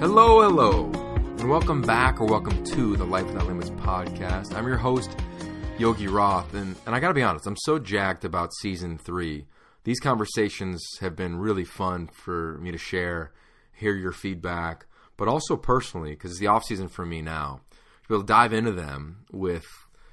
Hello, and welcome back or welcome to the Life Without Limits podcast. I'm your host, Yogi Roth, and I gotta be honest, I'm so jacked about Season 3. These conversations have been really fun for me to share, hear your feedback, but also personally, because it's the off-season for me now. We'll dive into them with,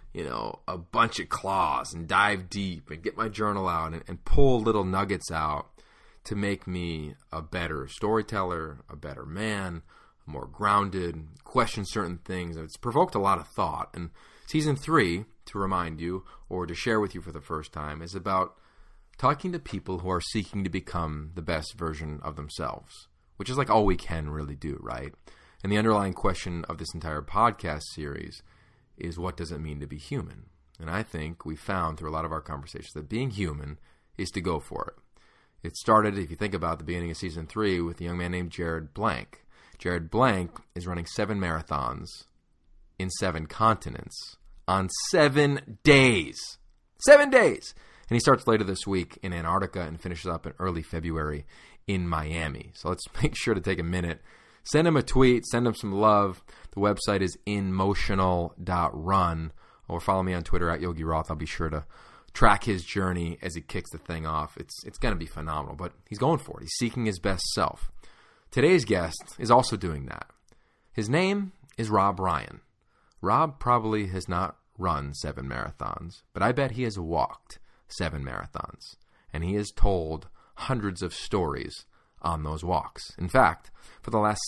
a bunch of claws and dive deep and get my journal out and pull little nuggets out to make me a better storyteller, a better man, more grounded, question certain things. It's provoked a lot of thought. And Season 3, to remind you, or to share with you for the first time, is about talking to people who are seeking to become the best version of themselves, which is like all we can really do, right? And the underlying question of this entire podcast series is, what does it mean to be human? And I think we found through a lot of our conversations that being human is to go for it. It started, if you think about the beginning of Season 3, with a young man named Jared Blank. Jared Blank is running 7 marathons in 7 continents on 7 days. 7 days! And he starts later this week in Antarctica and finishes up in early February in Miami. So let's make sure to take a minute. Send him a tweet. Send him some love. The website is inmotional.run. Or follow me on Twitter at Yogi Roth. I'll be sure to track his journey as he kicks the thing off. It's going to be phenomenal, but he's going for it. He's seeking his best self. Today's guest is also doing that. His name is Rob Ryan. Rob probably has not run 7 marathons, but I bet he has walked 7 marathons, and he has told hundreds of stories on those walks. In fact, for the last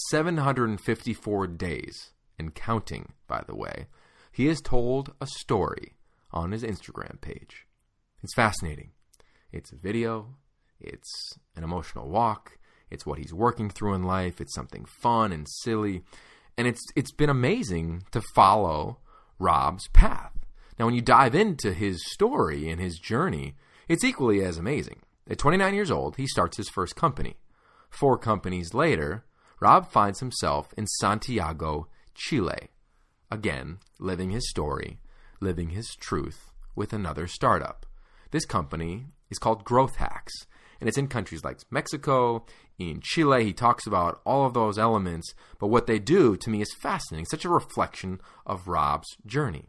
754 days, and counting, by the way, he has told a story on his Instagram page. It's fascinating. It's a video. It's an emotional walk. It's what he's working through in life. It's something fun and silly. And it's been amazing to follow Rob's path. Now, when you dive into his story and his journey, it's equally as amazing. At 29 years old, he starts his first company. 4 companies later, Rob finds himself in Santiago, Chile. Again, living his story, living his truth with another startup. This company is called Growth Hacks, and it's in countries like Mexico, in Chile. He talks about all of those elements, but what they do to me is fascinating, such a reflection of Rob's journey.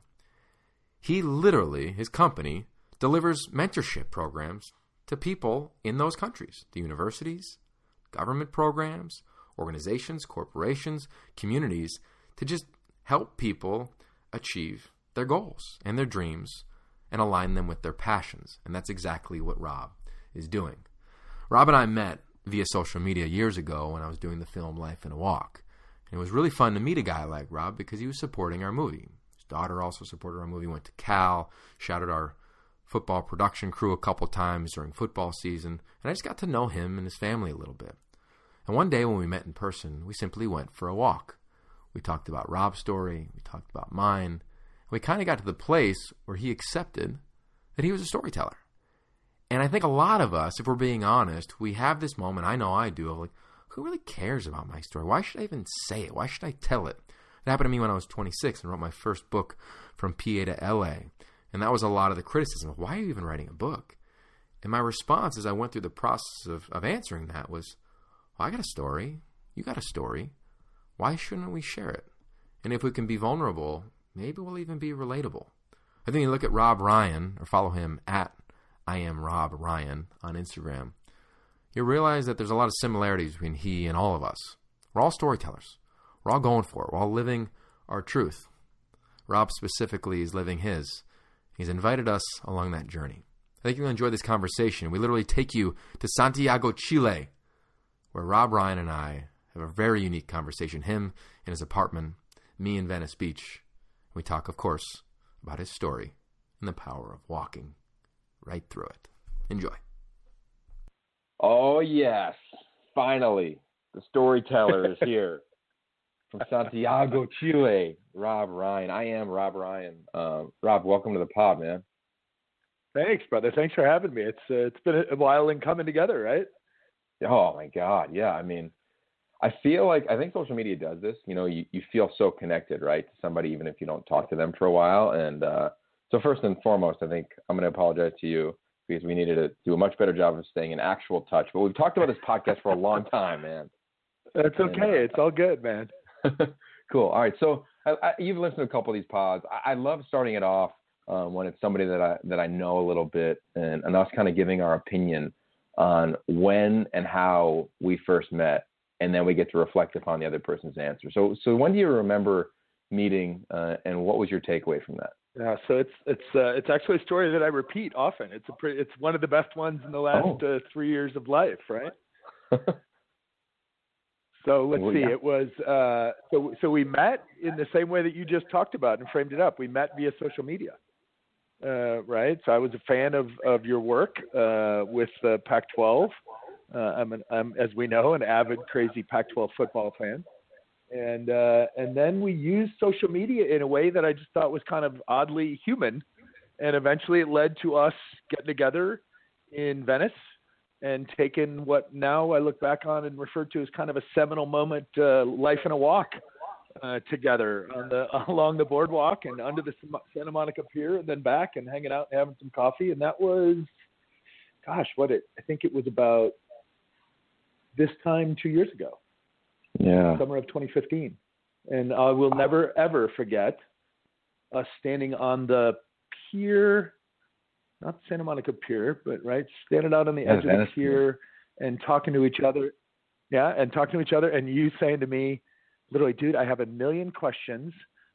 He literally, his company, delivers mentorship programs to people in those countries, the universities, government programs, organizations, corporations, communities, to just help people achieve their goals and their dreams and align them with their passions. And that's exactly what Rob is doing. Rob and I met via social media years ago when I was doing the film Life in a Walk. And it was really fun to meet a guy like Rob because he was supporting our movie. His daughter also supported our movie, went to Cal, shouted our football production crew a couple times during football season. And I just got to know him and his family a little bit. And one day when we met in person, we simply went for a walk. We talked about Rob's story. We talked about mine. We kind of got to the place where he accepted that he was a storyteller. And I think a lot of us, if we're being honest, we have this moment, I know I do, of like, who really cares about my story? Why should I even say it? Why should I tell it? It happened to me when I was 26 and wrote my first book from PA to LA. And that was a lot of the criticism of, why are you even writing a book? And my response as I went through the process of answering that was, well, I got a story. You got a story. Why shouldn't we share it? And if we can be vulnerable, maybe we'll even be relatable. I think you look at Rob Ryan, or follow him at I am Rob Ryan on Instagram, you'll realize that there's a lot of similarities between he and all of us. We're all storytellers. We're all going for it. We're all living our truth. Rob specifically is living his. He's invited us along that journey. I think you'll enjoy this conversation. We literally take you to Santiago, Chile, where Rob Ryan and I have a very unique conversation. Him in his apartment, me in Venice Beach. We talk, of course, about his story and the power of walking right through it. Enjoy. Oh, yes. Finally, the storyteller is here. From Santiago, Chile, Rob Ryan. I am Rob Ryan. Rob, welcome to the pod, man. Thanks, brother. Thanks for having me. It's been a while in coming together, right? Oh, my God. Yeah, I mean, I think social media does this. You feel so connected, right, to somebody, even if you don't talk to them for a while. And so first and foremost, I think I'm going to apologize to you because we needed to do a much better job of staying in actual touch. But we've talked about this podcast for a long time, man. That's okay. It's all good, man. Cool. All right. So you've listened to a couple of these pods. I love starting it off when it's somebody that I know a little bit, and us kind of giving our opinion on when and how we first met, and then we get to reflect upon the other person's answer. So when do you remember meeting, and what was your takeaway from that? Yeah, so it's actually a story that I repeat often. It's one of the best ones in the last 3 years of life, right? So let's see. Yeah. It was so we met in the same way that you just talked about and framed it up. We met via social media, right? So I was a fan of your work with Pac-12. I'm, as we know, an avid, crazy Pac-12 football fan. And then we used social media in a way that I just thought was kind of oddly human. And eventually it led to us getting together in Venice and taking what now I look back on and refer to as kind of a seminal moment, life in a walk together along the boardwalk and under the Santa Monica Pier, and then back and hanging out and having some coffee. And that was, I think it was about this time 2 years ago. Yeah. Summer of 2015. And I will never, ever forget us standing on the pier, not Santa Monica Pier, but right, standing out on the edge of the pier and talking to each other. Yeah, and talking to each other, and you saying to me, literally, dude, I have a million questions,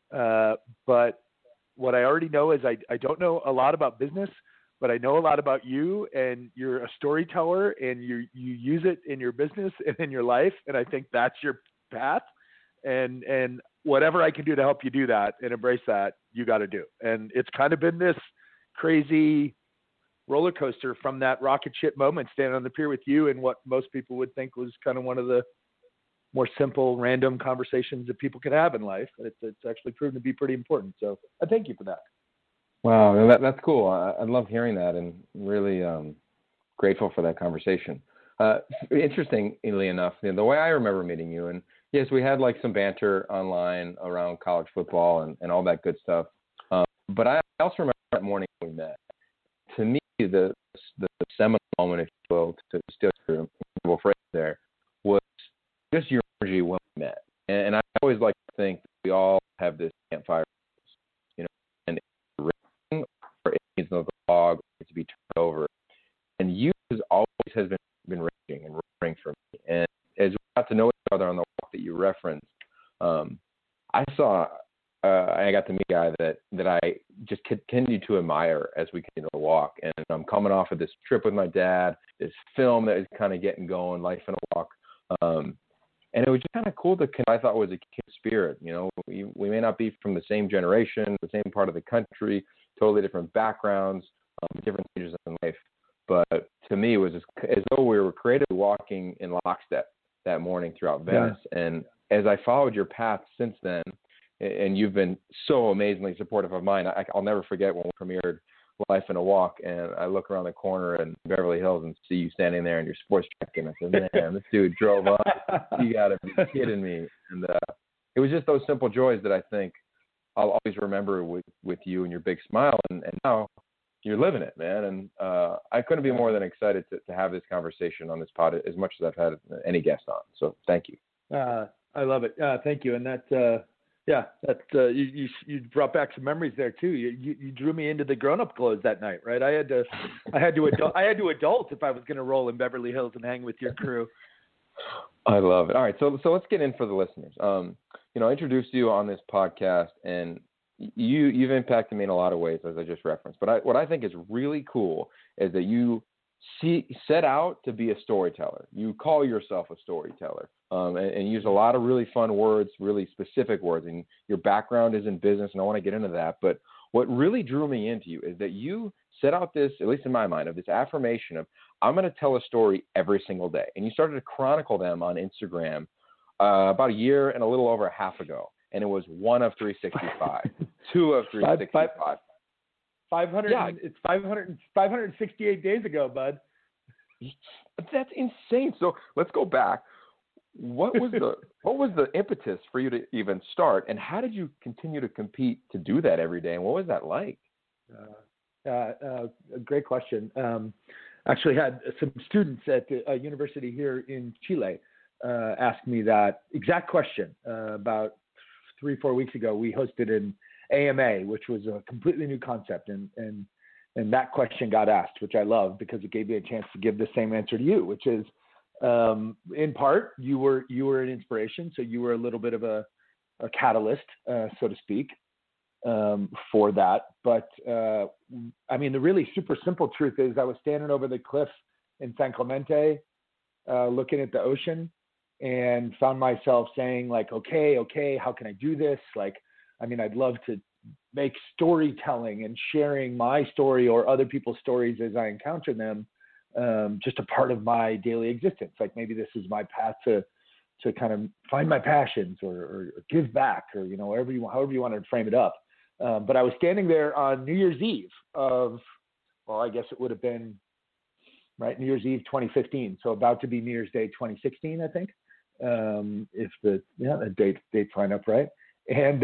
but what I already know is I don't know a lot about business, but I know a lot about you, and you're a storyteller, and you use it in your business and in your life, and I think that's your path, and whatever I can do to help you do that and embrace that, you got to do. And it's kind of been this crazy roller coaster from that rocket ship moment standing on the pier with you, and what most people would think was kind of one of the more simple, random conversations that people could have in life. It's actually proven to be pretty important. So I thank you for that. Wow, that's cool. I love hearing that, and really grateful for that conversation. Interestingly enough, the way I remember meeting you, and yes, we had like some banter online around college football and all that good stuff. But I also remember that morning we met. To me, the seminal moment, if you will, to steal your incredible phrase there, was just your energy when we met. And I always like to think that we all have this campfire, and or it needs another log to be turned over. And you always has been raging and roaring for me. And as we got to know each other on the walk that you referenced, I got to meet a guy that I just continue to admire as we continue to walk. And I'm coming off of this trip with my dad, this film that is kind of getting going, Life in a Walk. And it was just kind of cool I thought was a kid spirit. We may not be from the same generation, the same part of the country, totally different backgrounds, different stages in life. But to me, it was as though we were creatively walking in lockstep that morning throughout Venice. Yeah. And as I followed your path since then, and you've been so amazingly supportive of mine, I'll never forget when we premiered Life in a Walk, and I look around the corner in Beverly Hills and see you standing there in your sports jacket, and I said, man, this dude drove up. You got to be kidding me. And it was just those simple joys that I think I'll always remember with you and your big smile. And now you're living it, man. And I couldn't be more than excited to have this conversation on this pod as much as I've had any guest on. So thank you. I love it. Thank you. And that, you brought back some memories there too. You drew me into the grown-up clothes that night, right? I had to adult if I was going to roll in Beverly Hills and hang with your crew. I love it. All right, so let's get in for the listeners. I introduced you on this podcast, and you've impacted me in a lot of ways, as I just referenced. But what I think is really cool is that you set out to be a storyteller. You call yourself a storyteller, and use a lot of really fun words, really specific words. And your background is in business, and I want to get into that. But what really drew me into you is that you set out this, at least in my mind, of this affirmation of, I'm going to tell a story every single day. And you started to chronicle them on Instagram about a year and a little over a half ago. And it was 1 of 365, 2 of 365. 500. Yeah. It's 568 days ago, bud. That's insane. So let's go back. What was the impetus for you to even start, and how did you continue to compete to do that every day, and what was that like? Great question. Actually had some students at a university here in Chile asked me that exact question about 3-4 weeks ago. We hosted an AMA, which was a completely new concept, and that question got asked, which I love because it gave me a chance to give the same answer to you, which is, in part, you were an inspiration, so you were a little bit of a catalyst, so to speak, for that. But I mean, the really super simple truth is, I was standing over the cliff in San Clemente, looking at the ocean, and found myself saying, like, okay, how can I do this? Like, I mean, I'd love to make storytelling and sharing my story or other people's stories as I encounter them just a part of my daily existence. Like, maybe this is my path to kind of find my passions or give back, or, you know, however you want to frame it up. But I was standing there on New Year's Eve of, well, I guess it would have been, right, New Year's Eve 2015. So about to be New Year's Day 2016, I think, if the dates line up right. And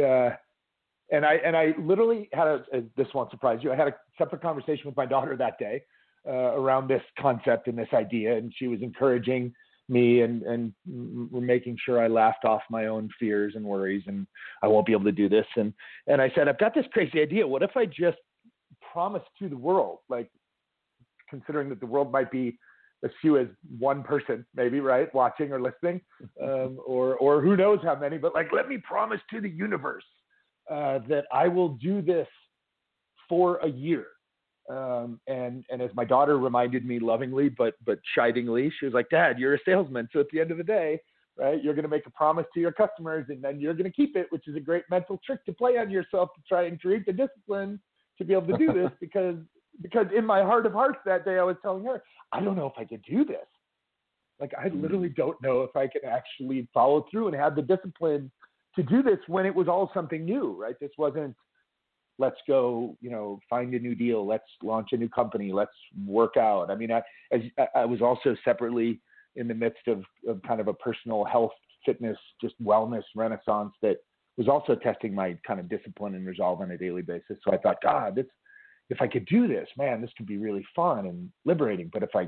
I literally had this won't surprise you, I had a separate conversation with my daughter that day around this concept and this idea, and she was encouraging me and making sure I laughed off my own fears and worries, and I won't be able to do this. And I said, I've got this crazy idea. What if I just promise to the world, like, considering that the world might be as few as one person, maybe, right, watching or listening, or who knows how many, but, like, let me promise to the universe that I will do this for a year. And as my daughter reminded me lovingly, but chidingly, she was like, Dad, you're a salesman. So at the end of the day, right, you're going to make a promise to your customers, and then you're going to keep it, which is a great mental trick to play on yourself to try and create the discipline to be able to do this. because in my heart of hearts that day, I was telling her, I don't know if I could do this. Like, I literally don't know if I can actually follow through and have the discipline to do this when it was all something new, right? This wasn't, let's go, you know, find a new deal. Let's launch a new company. Let's work out. I mean, I was also separately in the midst of kind of a personal health, fitness, just wellness renaissance that was also testing my kind of discipline and resolve on a daily basis. So I thought, God, if I could do this, man, this could be really fun and liberating. But if I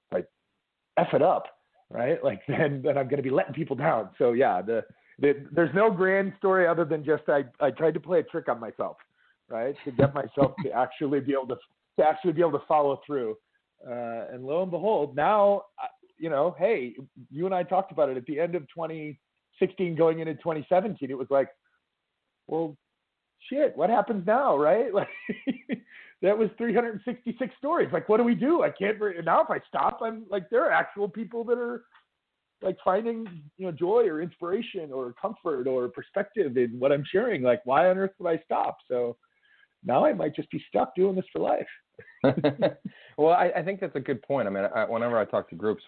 F it up, right, like, then I'm going to be letting people down. So yeah, there's no grand story other than just I tried to play a trick on myself, right, to get myself to actually be able to follow through. And lo and behold, now, you know, hey, you and I talked about it at the end of 2016 going into 2017. It was like, well, shit, what happens now, right? Like, that was 366 stories. Like, what do we do? I can't. Now if I stop, I'm like, there are actual people that are like finding, you know, joy or inspiration or comfort or perspective in what I'm sharing. Like, why on earth would I stop? So now I might just be stuck doing this for life. Well, I think that's a good point. I mean, whenever I talk to groups,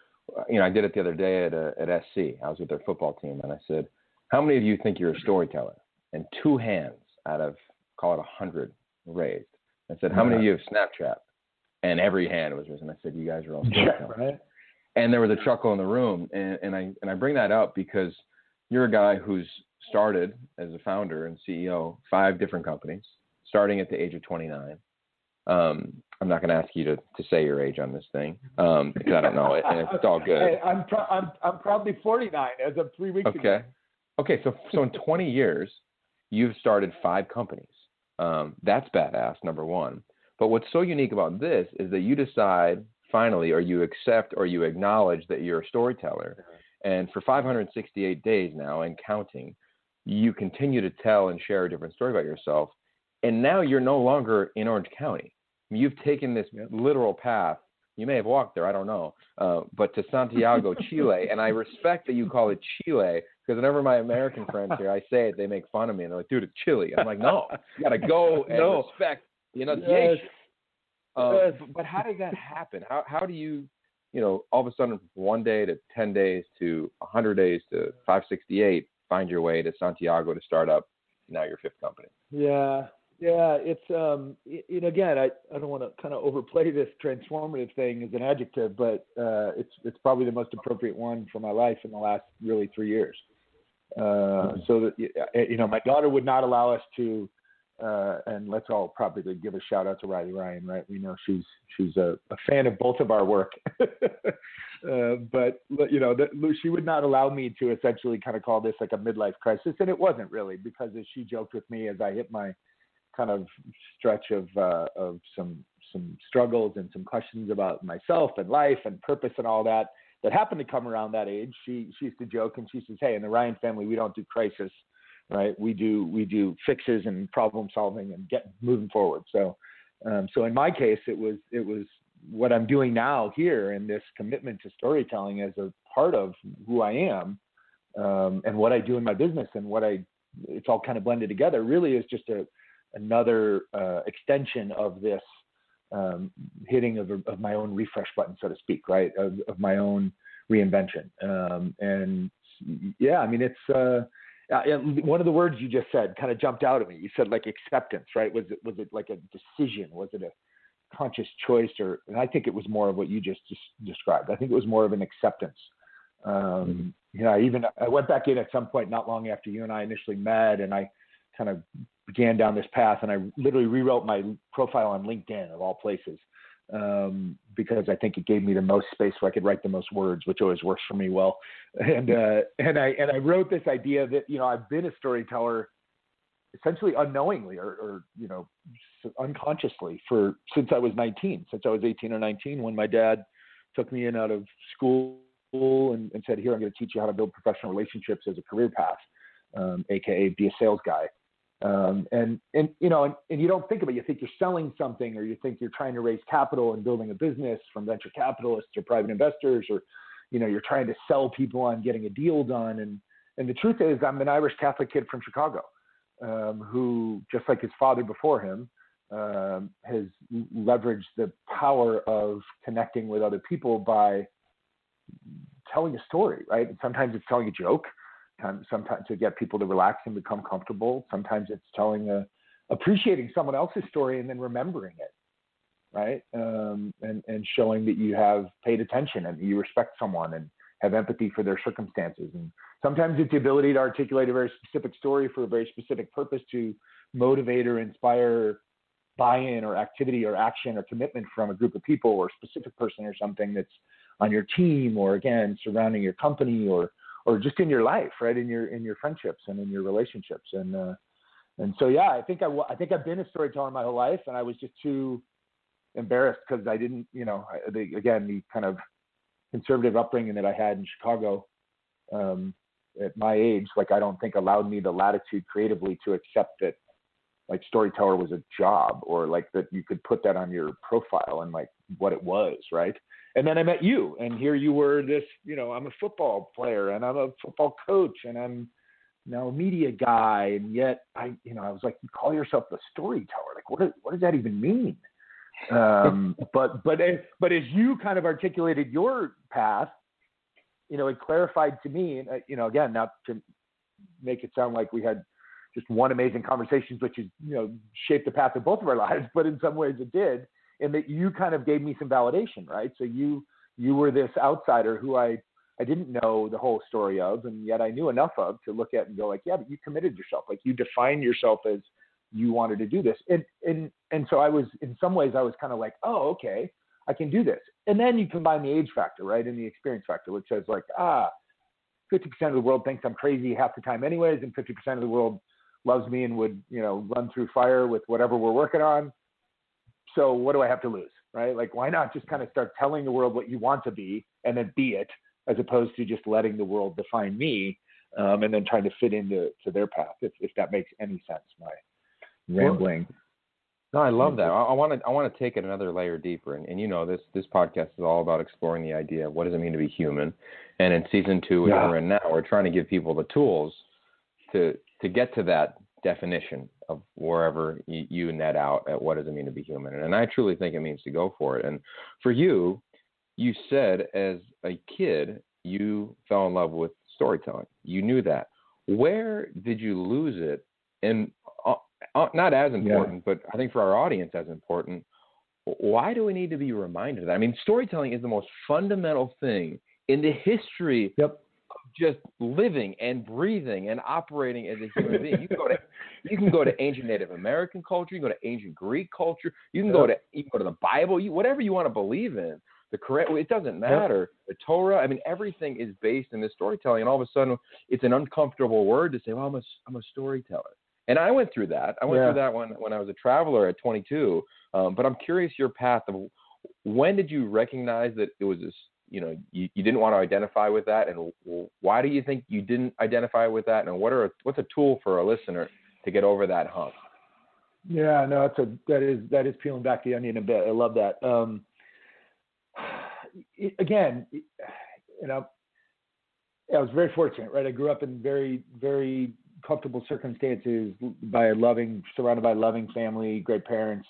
I did it the other day at SC. I was with their football team, and I said, how many of you think you're a storyteller? And 2 hands out of, call it 100, raised. I said, how many of you have Snapchat? And every hand was raised. And I said, you guys are all storytellers. Yeah, right. And there was a chuckle in the room. And I bring that up because you're a guy who's started as a founder and CEO 5 different companies, starting at the age of 29. I'm not going to ask you to say your age on this thing because I don't know it, and it's all good. Hey, I'm probably 49 as of 3 weeks ago. Okay. So in 20 years, you've started 5 companies. That's badass, number one. But what's so unique about this is that you decide finally, or you accept or you acknowledge that you're a storyteller. And for 568 days now and counting, you continue to tell and share a different story about yourself. And now you're no longer in Orange County. You've taken this literal path. You may have walked there, I don't know, but to Santiago, Chile. And I respect that you call it Chile, because whenever my American friends here, I say it, they make fun of me. And they're like, dude, it's Chile. I'm like, no, you got to go and respect the enunciation. Yes. But how does that happen? How do you, all of a sudden, 1 day to 10 days to 100 days to 568, find your way to Santiago to start up now your 5th company? Yeah, it's again, I don't want to kind of overplay this transformative thing as an adjective, but it's probably the most appropriate one for my life in the last really 3 years. So that my daughter would not allow us to and let's all probably give a shout out to Riley Ryan, right? We know she's a fan of both of our work, but she would not allow me to essentially kind of call this like a midlife crisis, and it wasn't really, because as she joked with me as I hit my kind of stretch of some struggles and some questions about myself and life and purpose and all that happened to come around that age. She used to joke, and she says, "Hey, in the Ryan family, we don't do crisis. Right. We do fixes and problem solving and get moving forward." So in my case, it was what I'm doing now here, and this commitment to storytelling as a part of who I am, and what I do in my business, and it's all kind of blended together, really is just another extension of this hitting of my own refresh button, so to speak, right? Of my own reinvention. And yeah, I mean, it's, one of the words you just said kind of jumped out at me. You said like acceptance, right? Was it like a decision? Was it a conscious choice? And I think it was more of what you just described. I think it was more of an acceptance. I went back in at some point not long after you and I initially met, and I kind of began down this path, and I literally rewrote my profile on LinkedIn of all places, because I think it gave me the most space where I could write the most words, which always works for me well. And I wrote this idea that, I've been a storyteller essentially unknowingly or unconsciously since I was 19, since I was 18 or 19, when my dad took me in out of school and said, "Here, I'm going to teach you how to build professional relationships as a career path, AKA be a sales guy." And you don't think about it. You think you're selling something, or you think you're trying to raise capital and building a business from venture capitalists or private investors, or, you're trying to sell people on getting a deal done. And the truth is, I'm an Irish Catholic kid from Chicago, who, just like his father before him, has leveraged the power of connecting with other people by telling a story, right? And sometimes it's telling a joke. Sometimes to get people to relax and become comfortable. Sometimes it's appreciating someone else's story and then remembering it, right? And showing that you have paid attention and you respect someone and have empathy for their circumstances. And sometimes it's the ability to articulate a very specific story for a very specific purpose to motivate or inspire buy-in or activity or action or commitment from a group of people or a specific person or something that's on your team, or again, surrounding your company, or just in your life, right? In your friendships and in your relationships. And so, yeah, I think I've been a storyteller my whole life, and I was just too embarrassed because I didn't, the kind of conservative upbringing that I had in Chicago, at my age, like, I don't think allowed me the latitude creatively to accept that like storyteller was a job, or like that you could put that on your profile and like what it was. Right. And then I met you, and here you were this, I'm a football player and I'm a football coach and I'm now a media guy. And yet I was like, you call yourself a storyteller. Like, what does that even mean? But as you kind of articulated your path, it clarified to me, and, again, not to make it sound like we had just one amazing conversation, which is, shaped the path of both of our lives, but in some ways it did. And that you kind of gave me some validation, right? So you were this outsider who I didn't know the whole story of, and yet I knew enough of to look at and go like, yeah, but you committed yourself. Like, you defined yourself as you wanted to do this. And so I was, in some ways, I was kind of like, oh, okay, I can do this. And then you combine the age factor, right? And the experience factor, which says like, 50% of the world thinks I'm crazy half the time anyways, and 50% of the world loves me and would, run through fire with whatever we're working on. So what do I have to lose, right? Like, why not just kind of start telling the world what you want to be and then be it, as opposed to just letting the world define me, and then trying to fit into their path, if that makes any sense, my rambling. No, I love that. I want to take it another layer deeper. And this podcast is all about exploring the idea of what does it mean to be human. And in season 2, which we're in now, we're trying to give people the tools to get to that definition of wherever you net out at what does it mean to be human. And I truly think it means to go for it. And for you, you said as a kid, you fell in love with storytelling. You knew that. Where did you lose it? And not as important, but I think for our audience as important, why do we need to be reminded of that? I mean, storytelling is the most fundamental thing in the history of just living and breathing and operating as a human being. You go to You can go to ancient Native American culture. You can go to ancient Greek culture. You can go to the Bible. Whatever you want to believe in. The correct. It doesn't matter. The Torah. I mean, everything is based in this storytelling. And all of a sudden, it's an uncomfortable word to say, "Well, I'm a storyteller." And I went through that. I went through that when I was a traveler at 22. But I'm curious your path of when did you recognize that it was this, you didn't want to identify with that, and why do you think you didn't identify with that, and what's a tool for a listener to get over that hump? Yeah, no, that is peeling back the onion a bit. I love that. Again, I was very fortunate, right? I grew up in very, very comfortable circumstances, surrounded by a loving family, great parents.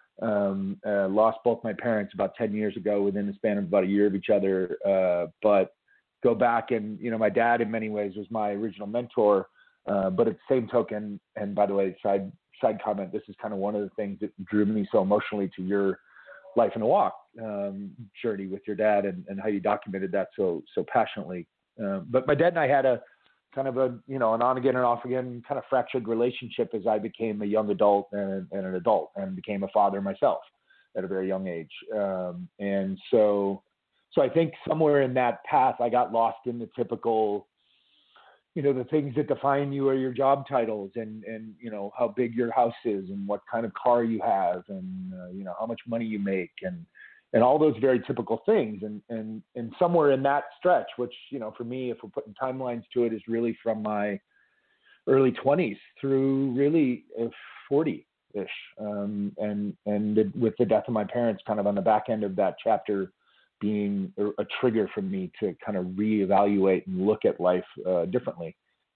Lost both my parents about 10 years ago within the span of about a year of each other. But go back and, my dad in many ways was my original mentor. But at the same token, and by the way, side comment, this is kind of one of the things that drew me so emotionally to your Life in a Walk journey with your dad and how you documented that so passionately. But my dad and I had a kind of an on again and off again kind of fractured relationship as I became a young adult and an adult and became a father myself at a very young age. And so I think somewhere in that path, I got lost in the typical, the things that define you are your job titles and how big your house is and what kind of car you have and, how much money you make and all those very typical things. And somewhere in that stretch, which, for me, if we're putting timelines to it, is really from my early 20s through really 40-ish. And with the death of my parents kind of on the back end of that chapter being a trigger for me to kind of reevaluate and look at life differently.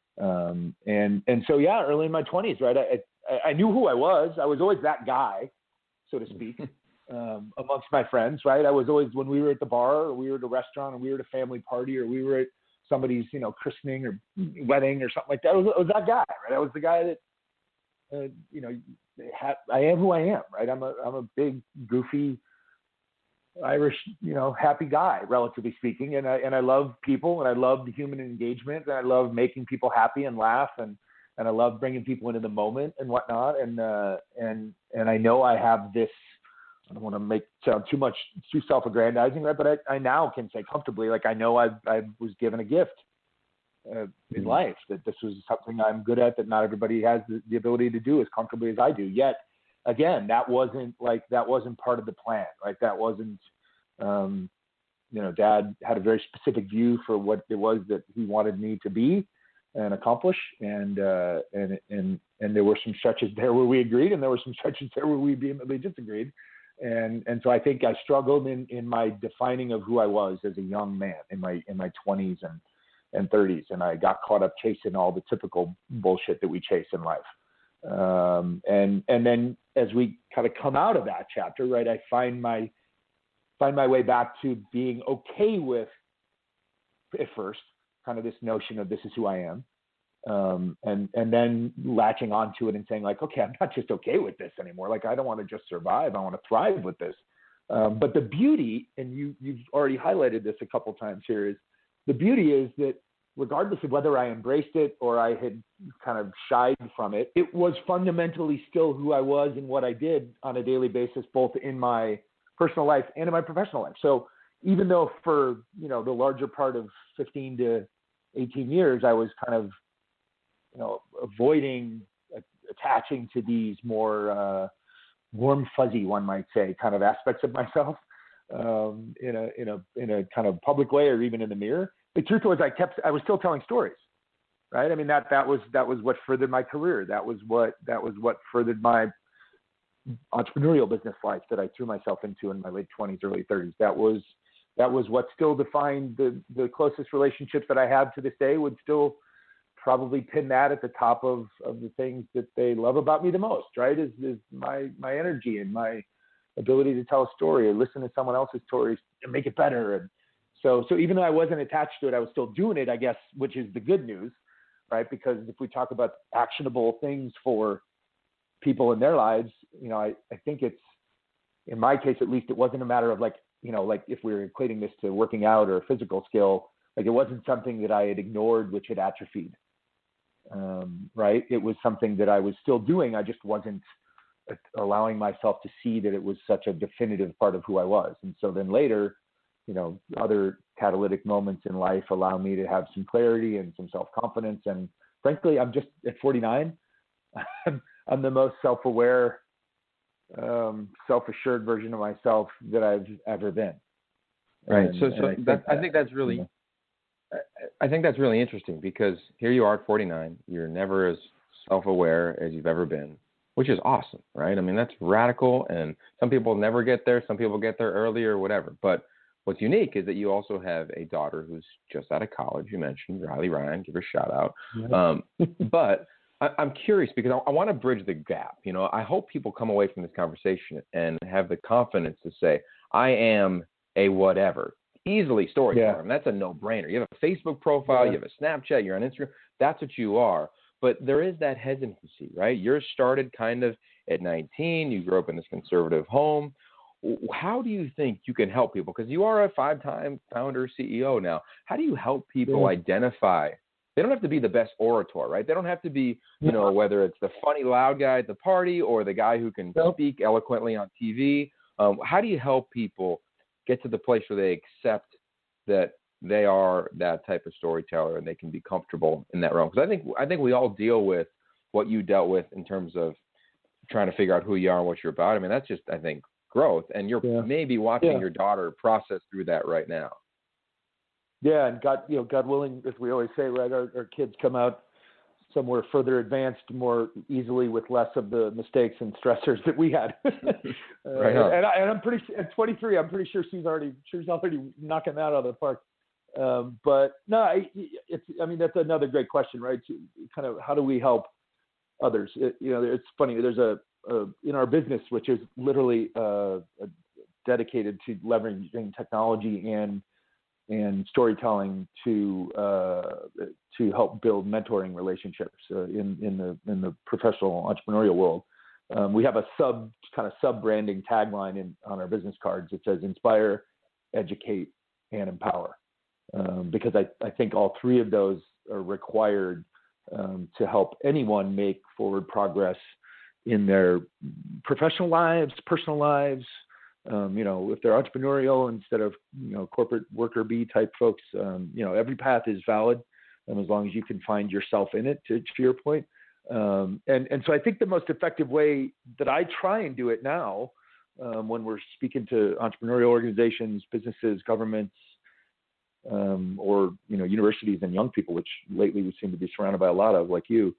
And so, early in my 20s, right, I knew who I was. I was always that guy, so to speak. Amongst my friends, right? I was always, when we were at the bar or we were at a restaurant or we were at a family party or we were at somebody's, christening or wedding or something like that. I was that guy, right? I was the guy that, I am who I am, right? I'm a big, goofy, Irish, happy guy, relatively speaking. And I love people and I love the human engagement and I love making people happy and laugh and I love bringing people into the moment and whatnot. And I know I have this, I don't want to sound too self-aggrandizing, right? But I now can say comfortably, like I know I was given a gift in life, that this was something I'm good at, that not everybody has the ability to do as comfortably as I do. Yet, again, that wasn't part of the plan, right? That wasn't, Dad had a very specific view for what it was that he wanted me to be and accomplish. And there were some stretches there where we agreed, and there were some stretches there where we vehemently disagreed. And so I think I struggled in my defining of who I was as a young man in my 20s and 30s. And I got caught up chasing all the typical bullshit that we chase in life. And then as we kind of come out of that chapter, right, I find my way back to being okay with, at first, kind of this notion of this is who I am. And then latching onto it and saying like, okay, I'm not just okay with this anymore. Like, I don't want to just survive. I want to thrive with this. But the beauty, and you've already highlighted this a couple times here, is the beauty is that regardless of whether I embraced it or I had kind of shied from it, it was fundamentally still who I was and what I did on a daily basis, both in my personal life and in my professional life. So even though for, the larger part of 15 to 18 years, I was kind of, avoiding attaching to these more warm, fuzzy, one might say, kind of aspects of myself in a kind of public way or even in the mirror. The truth was I was still telling stories, right? I mean, that was what furthered my career. That was what furthered my entrepreneurial business life that I threw myself into in my late 20s, early 30s. That was what still defined the closest relationships that I have to this day, would still probably pin that at the top of the things that they love about me the most, right? Is my energy and my ability to tell a story or listen to someone else's stories and make it better. And so even though I wasn't attached to it, I was still doing it, I guess, which is the good news, right? Because if we talk about actionable things for people in their lives, I think it's, in my case, at least, it wasn't a matter of like if we were equating this to working out or a physical skill, like it wasn't something that I had ignored, which had atrophied. right? It was something that I was still doing. I just wasn't allowing myself to see that it was such a definitive part of who I was. And so then later, other catalytic moments in life allow me to have some clarity and some self-confidence. And frankly, I'm just at 49. I'm the most self-aware, self-assured version of myself that I've ever been. Right. I think that's really interesting, because here you are at 49. You're never as self-aware as you've ever been, which is awesome, right? I mean, that's radical, and some people never get there. Some people get there early or whatever. But what's unique is that you also have a daughter who's just out of college. You mentioned Riley Ryan, give her a shout out. Yeah. But I'm curious, because I want to bridge the gap. I hope people come away from this conversation and have the confidence to say, I am a whatever. Easily storyteller. Yeah. That's a no-brainer. You have a Facebook profile, you have a Snapchat, you're on Instagram. That's what you are. But there is that hesitancy, right? Yours started kind of at 19. You grew up in this conservative home. How do you think you can help people? Because you are a 5-time founder, CEO now. How do you help people identify? They don't have to be the best orator, right? They don't have to be, whether it's the funny loud guy at the party or the guy who can speak eloquently on TV. How do you help people get to the place where they accept that they are that type of storyteller and they can be comfortable in that realm? Because I think we all deal with what you dealt with in terms of trying to figure out who you are and what you're about. I mean, that's just, I think, growth. And you're maybe watching your daughter process through that right now. Yeah, and God willing, as we always say, right, our kids come out somewhere further advanced more easily with less of the mistakes and stressors that we had. Right and I'm pretty, at 23, I'm pretty sure she's already knocking that out of the park. But no, that's another great question, right? Kind of, how do we help others? It's funny. There's a in our business, which is literally dedicated to leveraging technology and storytelling to help build mentoring relationships in the professional entrepreneurial world. We have a sub branding tagline on our business cards. It says inspire, educate, and empower. Because I think all three of those are required to help anyone make forward progress in their professional lives, personal lives. If they're entrepreneurial instead of corporate worker bee type folks, every path is valid, as long as you can find yourself in it. To your point, and so I think the most effective way that I try and do it now, when we're speaking to entrepreneurial organizations, businesses, governments, or universities and young people, which lately we seem to be surrounded by a lot of, like you.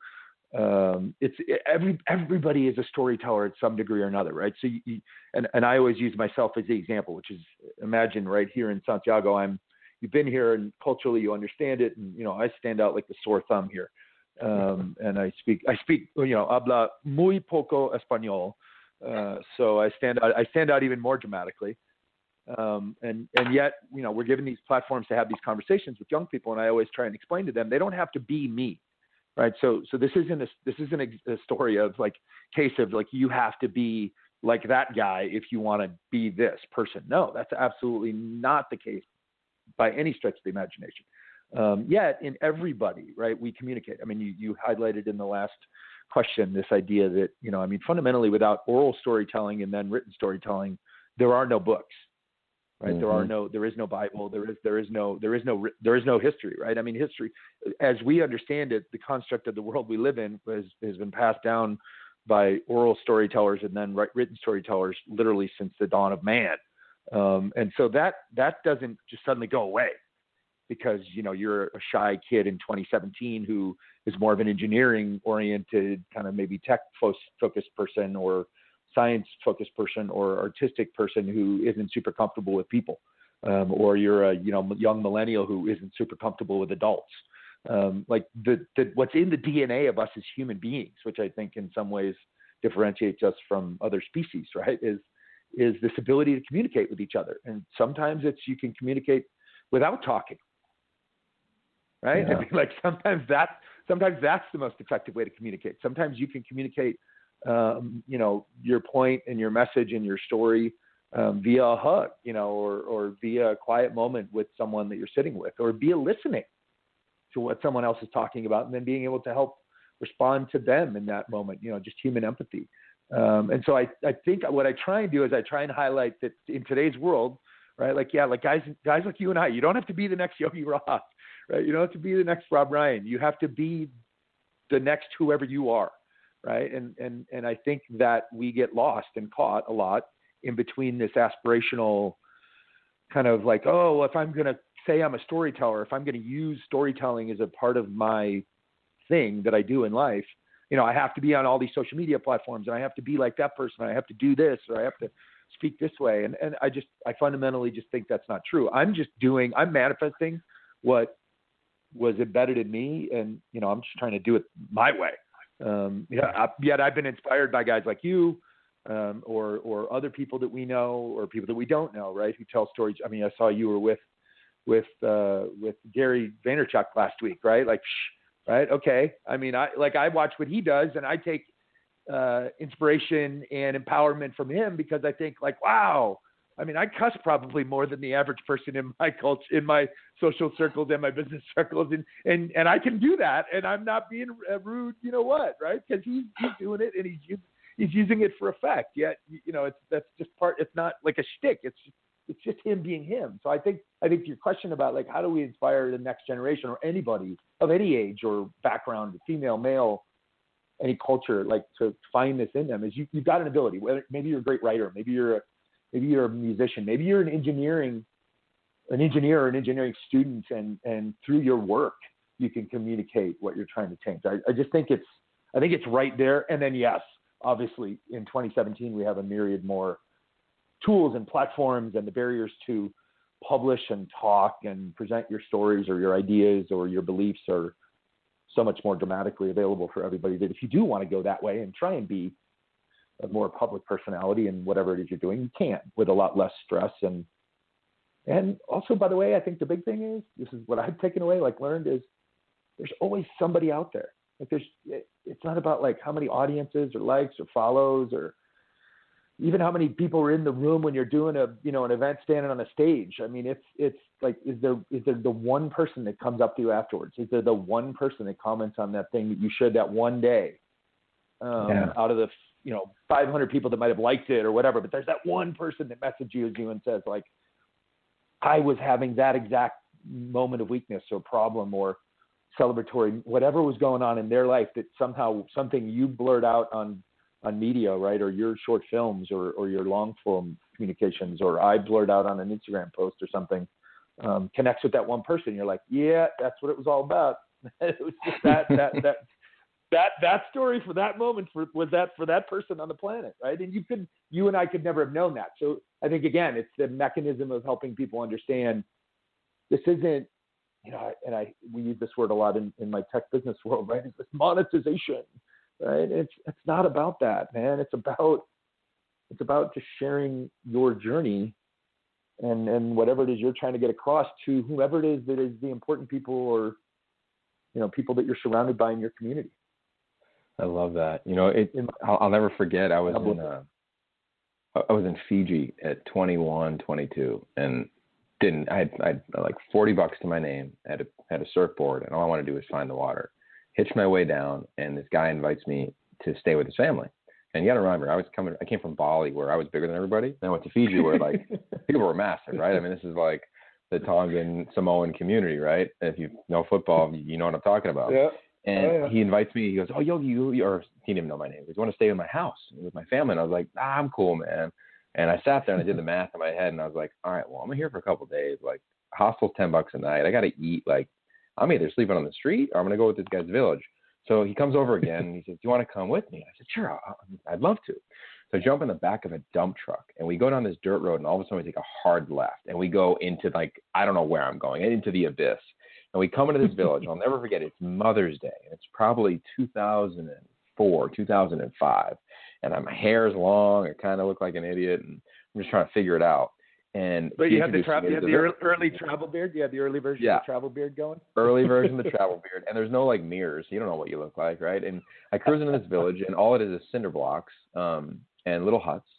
Everybody is a storyteller at some degree or another, right? So and I always use myself as the example, which is, imagine right here in Santiago, you've been here and culturally you understand it, and I stand out like the sore thumb here, and I speak habla muy poco español, so I stand out even more dramatically. And yet, we're given these platforms to have these conversations with young people, and I always try and explain to them they don't have to be me, right? So this isn't a story of case of you have to be like that guy if you want to be this person. No, that's absolutely not the case by any stretch of the imagination. Yet in everybody, right, we communicate. I mean, you highlighted in the last question this idea that fundamentally, without oral storytelling and then written storytelling, there are no books. Right. Mm-hmm. There is no Bible. There is no history. Right. I mean, history, as we understand it, the construct of the world we live in has been passed down by oral storytellers and then written storytellers literally since the dawn of man. And so that doesn't just suddenly go away because, you're a shy kid in 2017 who is more of an engineering oriented kind of maybe tech focused person or science-focused person or artistic person who isn't super comfortable with people, or you're a young millennial who isn't super comfortable with adults. What's in the DNA of us as human beings, which I think in some ways differentiates us from other species, right? Is this ability to communicate with each other, and sometimes you can communicate without talking, right? Yeah. I mean, sometimes that's the most effective way to communicate. Sometimes you can communicate your point and your message and your story via a hug, or via a quiet moment with someone that you're sitting with, or via listening, to what someone else is talking about, and then being able to help respond to them in that moment, just human empathy. And so I think what I try and do is I try and highlight that in today's world, right? Like guys like you and I, you don't have to be the next Yogi Roth, right? You don't have to be the next Rob Ryan. You have to be the next whoever you are, right? And I think that we get lost and caught a lot in between this aspirational kind of like, oh, if I'm going to say I'm a storyteller, if I'm going to use storytelling as a part of my thing that I do in life, I have to be on all these social media platforms, and I have to be like that person. I have to do this, or I have to speak this way. And I fundamentally just think that's not true. I'm manifesting what was embedded in me, and I'm just trying to do it my way. Yet I've been inspired by guys like you, or other people that we know, or people that we don't know, right? Who tell stories. I mean, I saw you were with Gary Vaynerchuk last week, right? Like, right? Okay. I mean, I watch what he does, and I take inspiration and empowerment from him, because I think like, wow. I mean, I cuss probably more than the average person in my culture, in my social circles and my business circles, and I can do that, and I'm not being rude. You know what, right? Because he's doing it, and he's using it for effect. Yet, that's just part. It's not like a shtick. It's just him being him. So I think your question about like how do we inspire the next generation, or anybody of any age or background, female, male, any culture, like to find this in them, is you've got an ability. Whether maybe you're a great writer, maybe you're a musician, maybe you're an engineer or an engineering student, and through your work you can communicate what you're trying to change. I just think it's right there. And then yes, obviously in 2017 we have a myriad more tools and platforms, and the barriers to publish and talk and present your stories or your ideas or your beliefs are so much more dramatically available for everybody, that if you do want to go that way and try and be a more public personality in whatever it is you're doing, you can, with a lot less stress. And also, by the way, I think the big thing is, this is what I've taken away, like learned, is there's always somebody out there. Like it's not about like how many audiences or likes or follows, or even how many people are in the room when you're doing an event, standing on a stage. I mean, it's like, is there the one person that comes up to you afterwards? Is there the one person that comments on that thing that you shared that one day, out of the 500 people that might have liked it or whatever? But there's that one person that messages you and says like, I was having that exact moment of weakness or problem or celebratory, whatever was going on in their life, that somehow something you blurred out on media, right? Or your short films or your long form communications, or I blurred out on an Instagram post or something, connects with that one person. You're like, yeah, that's what it was all about. It was just that story for that moment was that for that person on the planet, right? And you and I could never have known that. So I think, again, it's the mechanism of helping people understand this isn't, we use this word a lot in my tech business world, right? It's this monetization, right? It's not about that, man. It's about just sharing your journey and whatever it is you're trying to get across to whoever it is that is the important people, or people that you're surrounded by in your community. I love that. I'll never forget. I was in Fiji at 21, 22, and I had like $40 to my name. Had a surfboard, and all I want to do is find the water. Hitch my way down, and this guy invites me to stay with his family. And you got to remember, I came from Bali, where I was bigger than everybody. And I went to Fiji, where like people were massive, right? I mean, this is like the Tongan Samoan community, right? If you know football, you know what I'm talking about. Yeah. And he invites me. He goes, "Oh, Yogi, or he didn't even know my name. He goes, "Want to stay in my house with my family?" And I was like, "I'm cool, man." And I sat there and I did the math in my head, and I was like, "All right, well, I'm here for a couple of days. Like, hostel's $10 a night. I got to eat. Like, I'm either sleeping on the street or I'm gonna go with this guy's village." So he comes over again and he says, "Do you want to come with me?" I said, "Sure, I'd love to." So I jump in the back of a dump truck, and we go down this dirt road, and all of a sudden we take a hard left, and we go into, like, I don't know where I'm going, into the abyss. And we come into this village. I'll never forget it. It's Mother's Day. It's probably 2004, 2005. And my hair is long. I kind of look like an idiot, and I'm just trying to figure it out. But you have the early travel beard? You have the early version of the travel beard going? Early version of the travel beard. And there's no, like, mirrors. You don't know what you look like, right? And I cruise into this village, and all it is cinder blocks and little huts.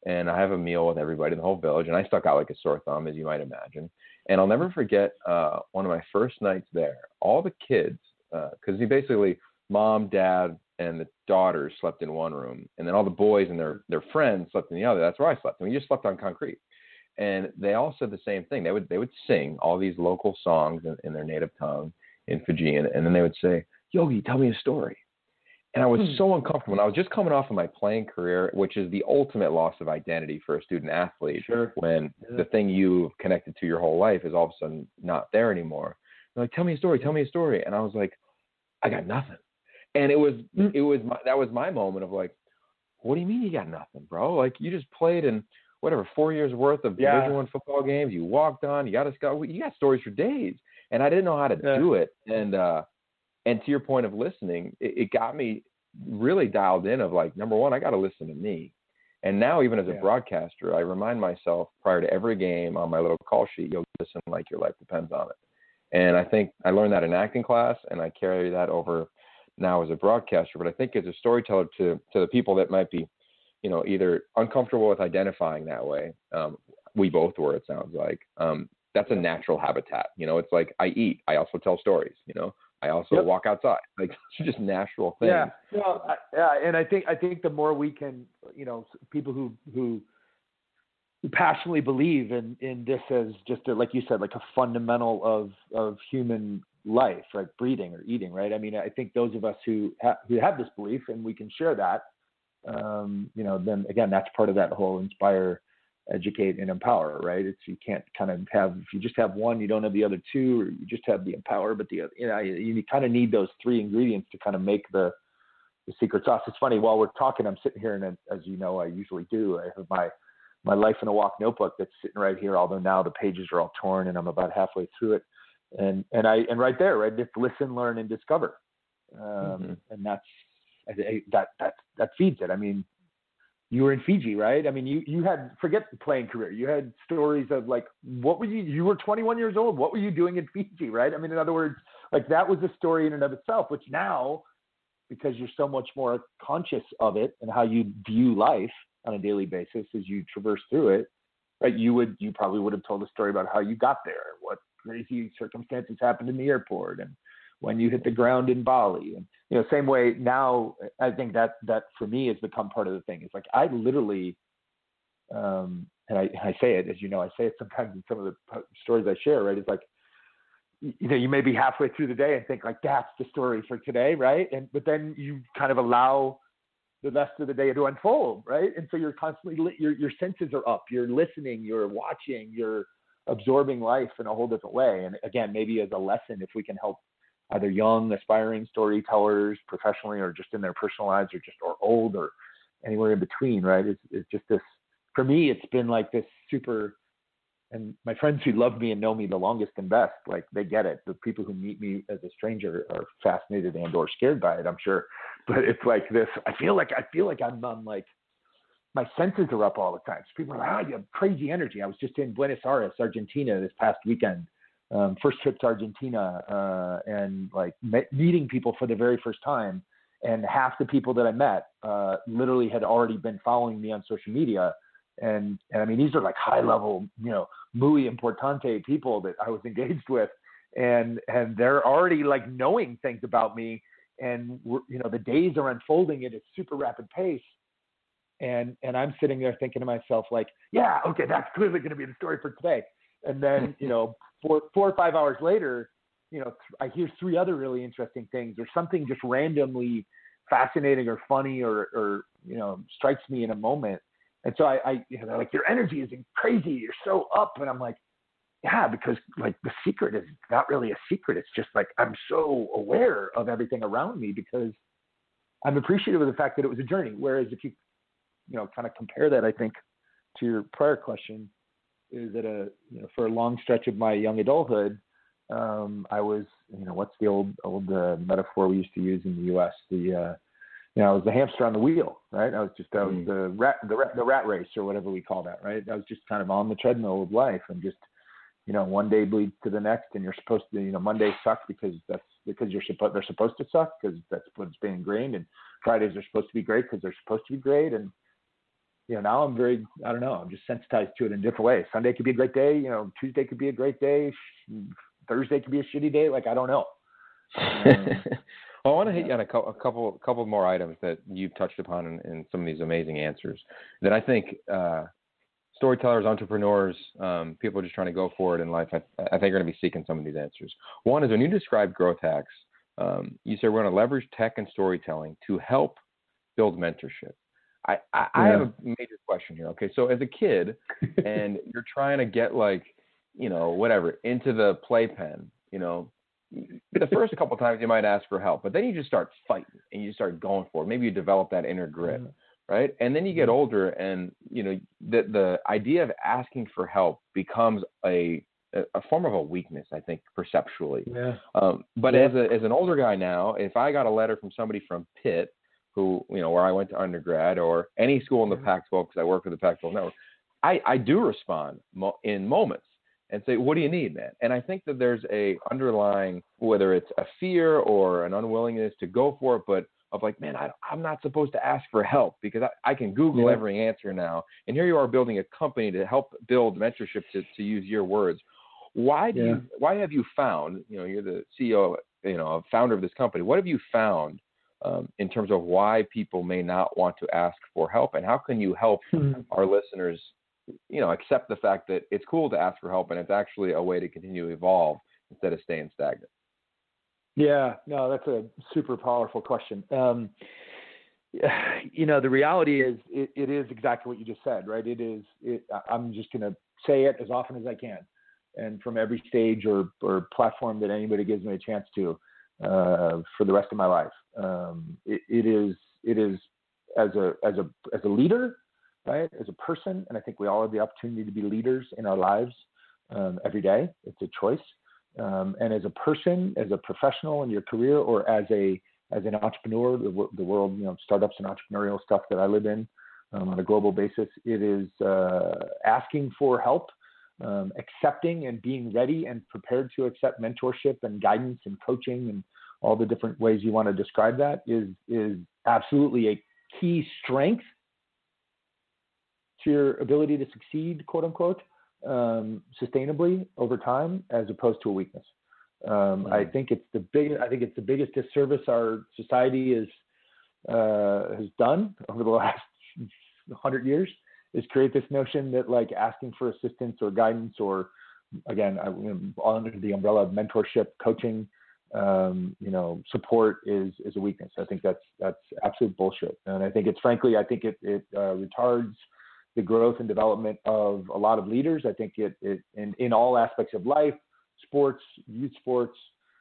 and I have a meal with everybody in the whole village, and I stuck out like a sore thumb, as you might imagine. And I'll never forget one of my first nights there. All the kids, because he basically, mom, dad, and the daughters slept in one room, and then all the boys and their friends slept in the other. That's where I slept, and we just slept on concrete. And they all said the same thing. They would sing all these local songs in their native tongue, in Fijian, and then they would say, "Yogi, tell me a story." And I was so uncomfortable. And I was just coming off of my playing career, which is the ultimate loss of identity for a student athlete. Sure. When the thing you've connected to your whole life is all of a sudden not there anymore. They're like, tell me a story. And I was like, I got nothing. And that was my moment of like, what do you mean you got nothing, bro? Like, you just played in whatever, 4 years worth of Division I football games. You walked on, you got a scout. You got stories for days. And I didn't know how to do it. And to your point of listening, it got me really dialed in of like, number one, I got to listen to me. And now even as a broadcaster, I remind myself prior to every game on my little call sheet, you'll listen like your life depends on it. And I think I learned that in acting class, and I carry that over now as a broadcaster. But I think as a storyteller to the people that might be, either uncomfortable with identifying that way, we both were, it sounds like, that's a natural habitat. It's like I eat, I also tell stories, I also walk outside. Like, it's just natural things. Yeah. Well, and I think the more we can, people who passionately believe in this as just like you said, like a fundamental of human life, right? Breathing or eating, right? I mean, I think those of us who have this belief and we can share that, then again, that's part of that whole inspire, educate, and empower, right? You can't kind of have, if you just have one, you don't have the other two, or you just have the empower, but the other, you kind of need those three ingredients to kind of make the secret sauce. It's funny, while we're talking, I'm sitting here, and as you know, I usually do, I have my Life in a Walk notebook that's sitting right here, although now the pages are all torn and I'm about halfway through it. And right there, right, just listen, learn, and discover. And that feeds it. I mean, you were in Fiji, right? I mean, you had, forget the playing career. You had stories of like, you were 21 years old. What were you doing in Fiji, right? I mean, in other words, like that was a story in and of itself, which now, because you're so much more conscious of it and how you view life on a daily basis as you traverse through it, right? You probably would have told a story about how you got there, what crazy circumstances happened in the airport, and when you hit the ground in Bali. And, same way now, I think that for me has become part of the thing. It's like, I literally, and I say it, as you know, I say it sometimes in some of the stories I share, right? It's like, you may be halfway through the day and think like, that's the story for today, right? But then you kind of allow the rest of the day to unfold, right? And so you're constantly, your senses are up, you're listening, you're watching, you're absorbing life in a whole different way. And again, maybe as a lesson, if we can help either young, aspiring storytellers professionally, or just in their personal lives, or old, or anywhere in between, right? It's just this, for me, it's been like this super, and my friends who love me and know me the longest and best, like they get it. The people who meet me as a stranger are fascinated and or scared by it, I'm sure. But it's like this, I feel like I'm on, like, my senses are up all the time. So people are like, you have crazy energy. I was just in Buenos Aires, Argentina this past weekend. First trip to Argentina, and like meeting people for the very first time. And half the people that I met literally had already been following me on social media. And I mean, these are like high level, muy importante people that I was engaged with. And they're already like knowing things about me. And the days are unfolding at a super rapid pace. And I'm sitting there thinking to myself, like, yeah, okay, that's clearly going to be the story for today. And then, 4 or 5 hours later, I hear 3 other really interesting things, or something just randomly fascinating or funny or strikes me in a moment. And so they're like, your energy is crazy. You're so up. And I'm like, yeah, because like the secret is not really a secret. It's just like, I'm so aware of everything around me because I'm appreciative of the fact that it was a journey. Whereas if you, kind of compare that, I think, to your prior question, is that for a long stretch of my young adulthood, I was, what's the old metaphor we used to use in the U.S. I was the hamster on the wheel, right? I was the rat race, or whatever we call that, right? I was just kind of on the treadmill of life, and just, one day bleeds to the next, and you're supposed to, Mondays suck because they're supposed to suck because that's what's been ingrained, and Fridays are supposed to be great because they're supposed to be great, and now I'm very, I don't know, I'm just sensitized to it in different ways. Sunday could be a great day. Tuesday could be a great day. Thursday could be a shitty day. Like, I don't know. Well, I want to hit you on a couple more items that you've touched upon in some of these amazing answers that I think storytellers, entrepreneurs, people just trying to go for it in life, I think are going to be seeking some of these answers. One is when you describe growth hacks, you said we're going to leverage tech and storytelling to help build mentorship. I have a major question here. Okay, so as a kid, and you're trying to get whatever into the playpen, the first couple of times you might ask for help, but then you just start fighting and you start going for it. Maybe you develop that inner grit, right? And then you get older, and the idea of asking for help becomes a form of a weakness, I think, perceptually. Yeah. But as an older guy now, if I got a letter from somebody from Pitt, who, where I went to undergrad, or any school in the Pac-12, because I work with the Pac-12 network, I do respond in moments and say, what do you need, man? And I think that there's a underlying, whether it's a fear or an unwillingness to go for it, but of like, man, I'm not supposed to ask for help because I can Google every answer now. And here you are building a company to help build mentorship, to use your words. Why have you found, you're the CEO, founder of this company. What have you found in terms of why people may not want to ask for help, and how can you help our listeners, accept the fact that it's cool to ask for help and it's actually a way to continue to evolve instead of staying stagnant? Yeah, no, that's a super powerful question. The reality is it is exactly what you just said, right? I'm just going to say it as often as I can, and from every stage or platform that anybody gives me a chance to, for the rest of my life. It is as a leader, right? As a person, and I think we all have the opportunity to be leaders in our lives every day. It's a choice. And as a person, as a professional in your career, or as an entrepreneur, the world, startups and entrepreneurial stuff that I live in on a global basis, it is asking for help, accepting and being ready and prepared to accept mentorship and guidance and coaching and all the different ways you want to describe that is absolutely a key strength to your ability to succeed, quote unquote, sustainably over time, as opposed to a weakness. I think it's the biggest disservice our society has done over the last 100 years, is create this notion that like asking for assistance or guidance, or again, under the umbrella of mentorship, coaching, support is a weakness. I think that's absolute bullshit. And I think it retards the growth and development of a lot of leaders. I think it in all aspects of life, sports, youth sports,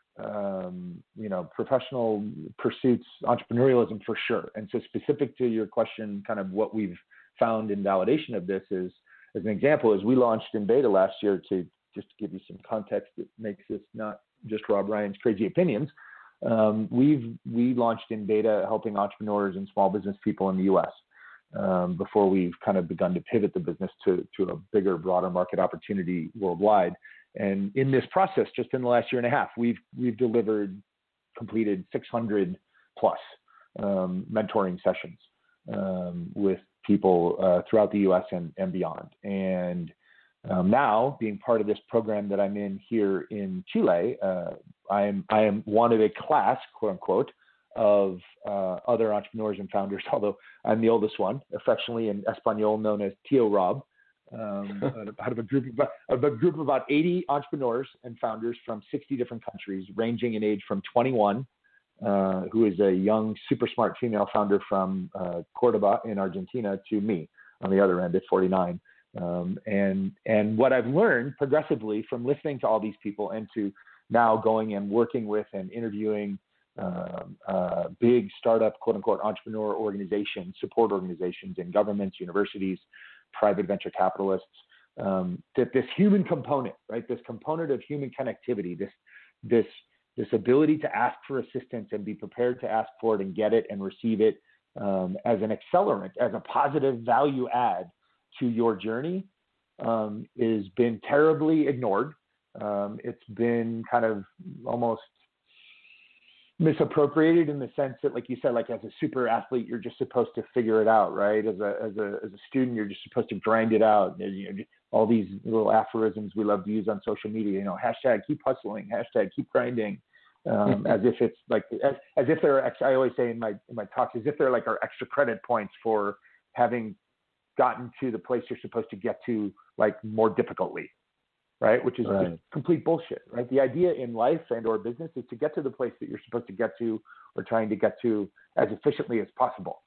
professional pursuits, entrepreneurialism for sure. And so specific to your question, kind of what we've found in validation of this is, as an example, is we launched in beta last year, to just give you some context that makes this not just Rob Ryan's crazy opinions. We launched in beta helping entrepreneurs and small business people in the U.S. Before we've kind of begun to pivot the business to a bigger, broader market opportunity worldwide. And in this process, just in the last year and a half, we've completed 600 plus mentoring sessions with people throughout the U.S. and beyond. And now, being part of this program that I'm in here in Chile, I am one of a class, quote unquote, of other entrepreneurs and founders, although I'm the oldest one, affectionately in Espanol known as Tio Rob, out of a group of about 80 entrepreneurs and founders from 60 different countries, ranging in age from 21, who is a young, super smart female founder from Cordoba in Argentina, to me on the other end at 49. And what I've learned progressively from listening to all these people, and to now going and working with and interviewing big startup, quote unquote, entrepreneur organizations, support organizations in governments, universities, private venture capitalists, that this human component, right? This component of human connectivity, this ability to ask for assistance and be prepared to ask for it and get it and receive it as an accelerant, as a positive value add to your journey, has been terribly ignored. It's been kind of almost misappropriated in the sense that, like you said, like as a super athlete, you're just supposed to figure it out, right? As a student, you're just supposed to grind it out. You know, all these little aphorisms we love to use on social media, you know, hashtag keep hustling, hashtag keep grinding, as if it's like, as if they're, I always say in my talks, as if they're like our extra credit points for having gotten to the place you're supposed to get to, like more difficultly. Right, which is just complete bullshit. Right, the idea in life and or business is to get to the place that you're supposed to get to, or trying to get to as efficiently as possible.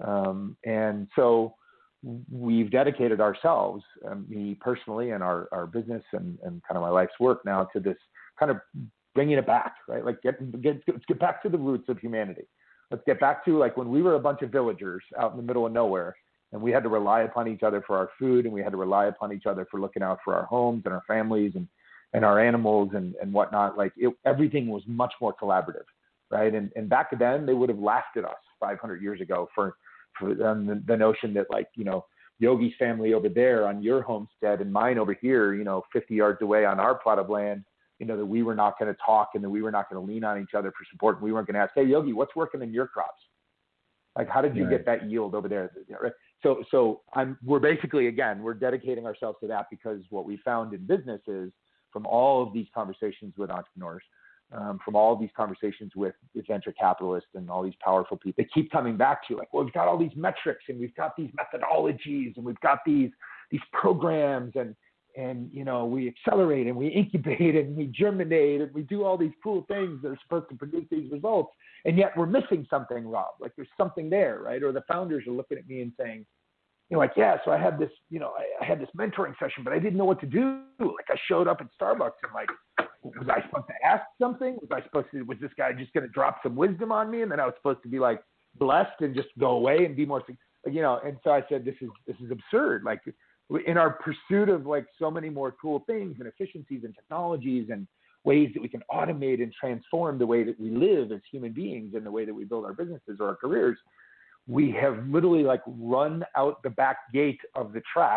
And so we've dedicated ourselves, me personally, and our business and kind of my life's work now to this kind of bringing it back. Right, like let's get back to the roots of humanity. Let's get back to like when we were a bunch of villagers out in the middle of nowhere. And we had to rely upon each other for our food, and we had to rely upon each other for looking out for our homes and our families and our animals and whatnot. Like everything was much more collaborative, right? And back then they would have laughed at us 500 years ago for the notion that, like, you know, Yogi's family over there on your homestead and mine over here, you know, 50 yards away on our plot of land, you know, that we were not going to talk and that we were not going to lean on each other for support. And we weren't going to ask, hey, Yogi, what's working in your crops? Like, how did you get that yield over there? Right? So we're basically, again, we're dedicating ourselves to that, because what we found in business is, from all of these conversations with entrepreneurs, from all of these conversations with venture capitalists and all these powerful people, they keep coming back to, like, well, we've got all these metrics and we've got these methodologies and we've got these programs and you know, we accelerate and we incubate and we germinate and we do all these cool things that are supposed to produce these results. And yet we're missing something, Rob. Like there's something there, right? Or the founders are looking at me and saying, you know, like, yeah, so I had this, you know, I had this mentoring session, but I didn't know what to do. Like I showed up at Starbucks and like, was I supposed to ask something? Was this guy just going to drop some wisdom on me? And then I was supposed to be like blessed and just go away and be more, you know? And so I said, this is absurd. Like in our pursuit of like so many more cool things and efficiencies and technologies and ways that we can automate and transform the way that we live as human beings and the way that we build our businesses or our careers, we have literally like run out the back gate of the track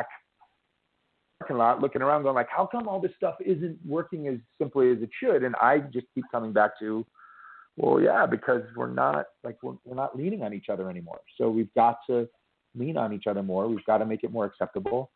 parking lot looking around going like, how come all this stuff isn't working as simply as it should? And I just keep coming back to, well, yeah, because we're not leaning on each other anymore. So we've got to lean on each other more. We've got to make it more acceptable.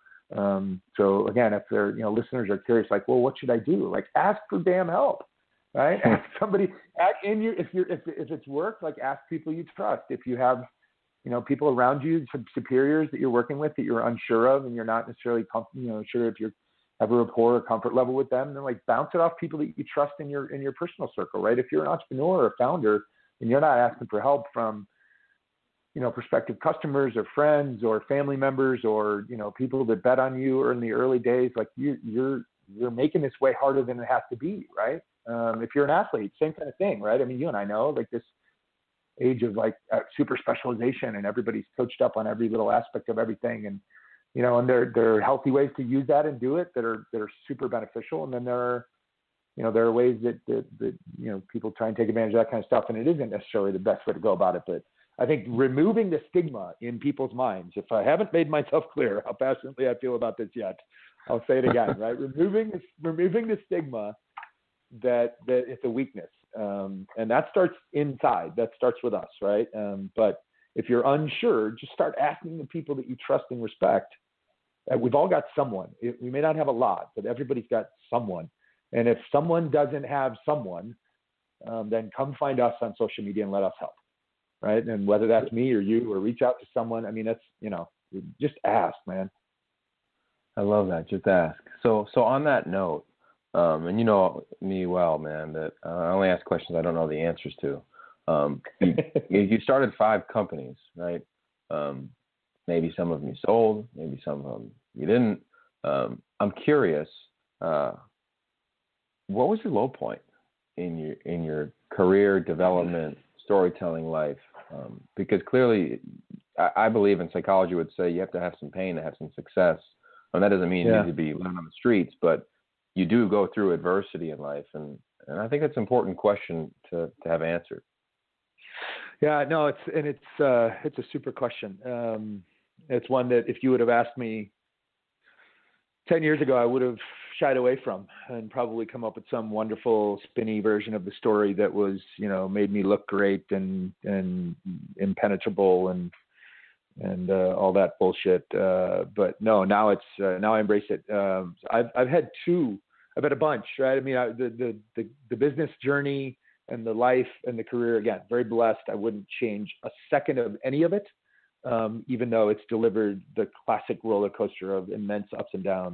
So again, if they're, you know, listeners are curious, like, well, what should I do? Like, ask for damn help, right? Ask somebody if it's work, like ask people you trust. If you have, you know, people around you, some superiors that you're working with that you're unsure of, and you're not necessarily, sure if you have a rapport or comfort level with them, then like bounce it off people that you trust in your personal circle, right? If you're an entrepreneur or a founder and you're not asking for help from, you know, prospective customers or friends or family members or, you know, people that bet on you or in the early days, like you're making this way harder than it has to be, right? If you're an athlete, same kind of thing, right? I mean, you and I know, like this age of like super specialization and everybody's coached up on every little aspect of everything. And, you know, and there are healthy ways to use that and do it that are super beneficial. And then there are ways that, you know, people try and take advantage of that kind of stuff. And it isn't necessarily the best way to go about it, but I think removing the stigma in people's minds, if I haven't made myself clear how passionately I feel about this yet, I'll say it again, right? Removing the stigma that it's a weakness. And that starts inside. That starts with us, right? But if you're unsure, just start asking the people that you trust and respect. We've all got someone. We may not have a lot, but everybody's got someone. And if someone doesn't have someone, then come find us on social media and let us help. Right. And whether that's me or you or reach out to someone, I mean, that's, you know, just ask, man. I love that. Just ask. So on that note, and you know me well, man, that I only ask questions I don't know the answers to. You started 5 companies, right? Maybe some of them you sold, maybe some of them you didn't. I'm curious, what was your low point in your career development, storytelling life? Because clearly, I believe in psychology would say you have to have some pain to have some success. And that doesn't mean you need to be living on the streets, but you do go through adversity in life. And I think that's an important question to have answered. Yeah, no, it's a super question. It's one that if you would have asked me 10 years ago, I would have shied away from, and probably come up with some wonderful spinny version of the story that was, made me look great and impenetrable and all that bullshit. But no, now now I embrace it. I've had a bunch, right? I mean, the business journey and the life and the career, again, very blessed. I wouldn't change a second of any of it, even though it's delivered the classic roller coaster of immense ups and downs.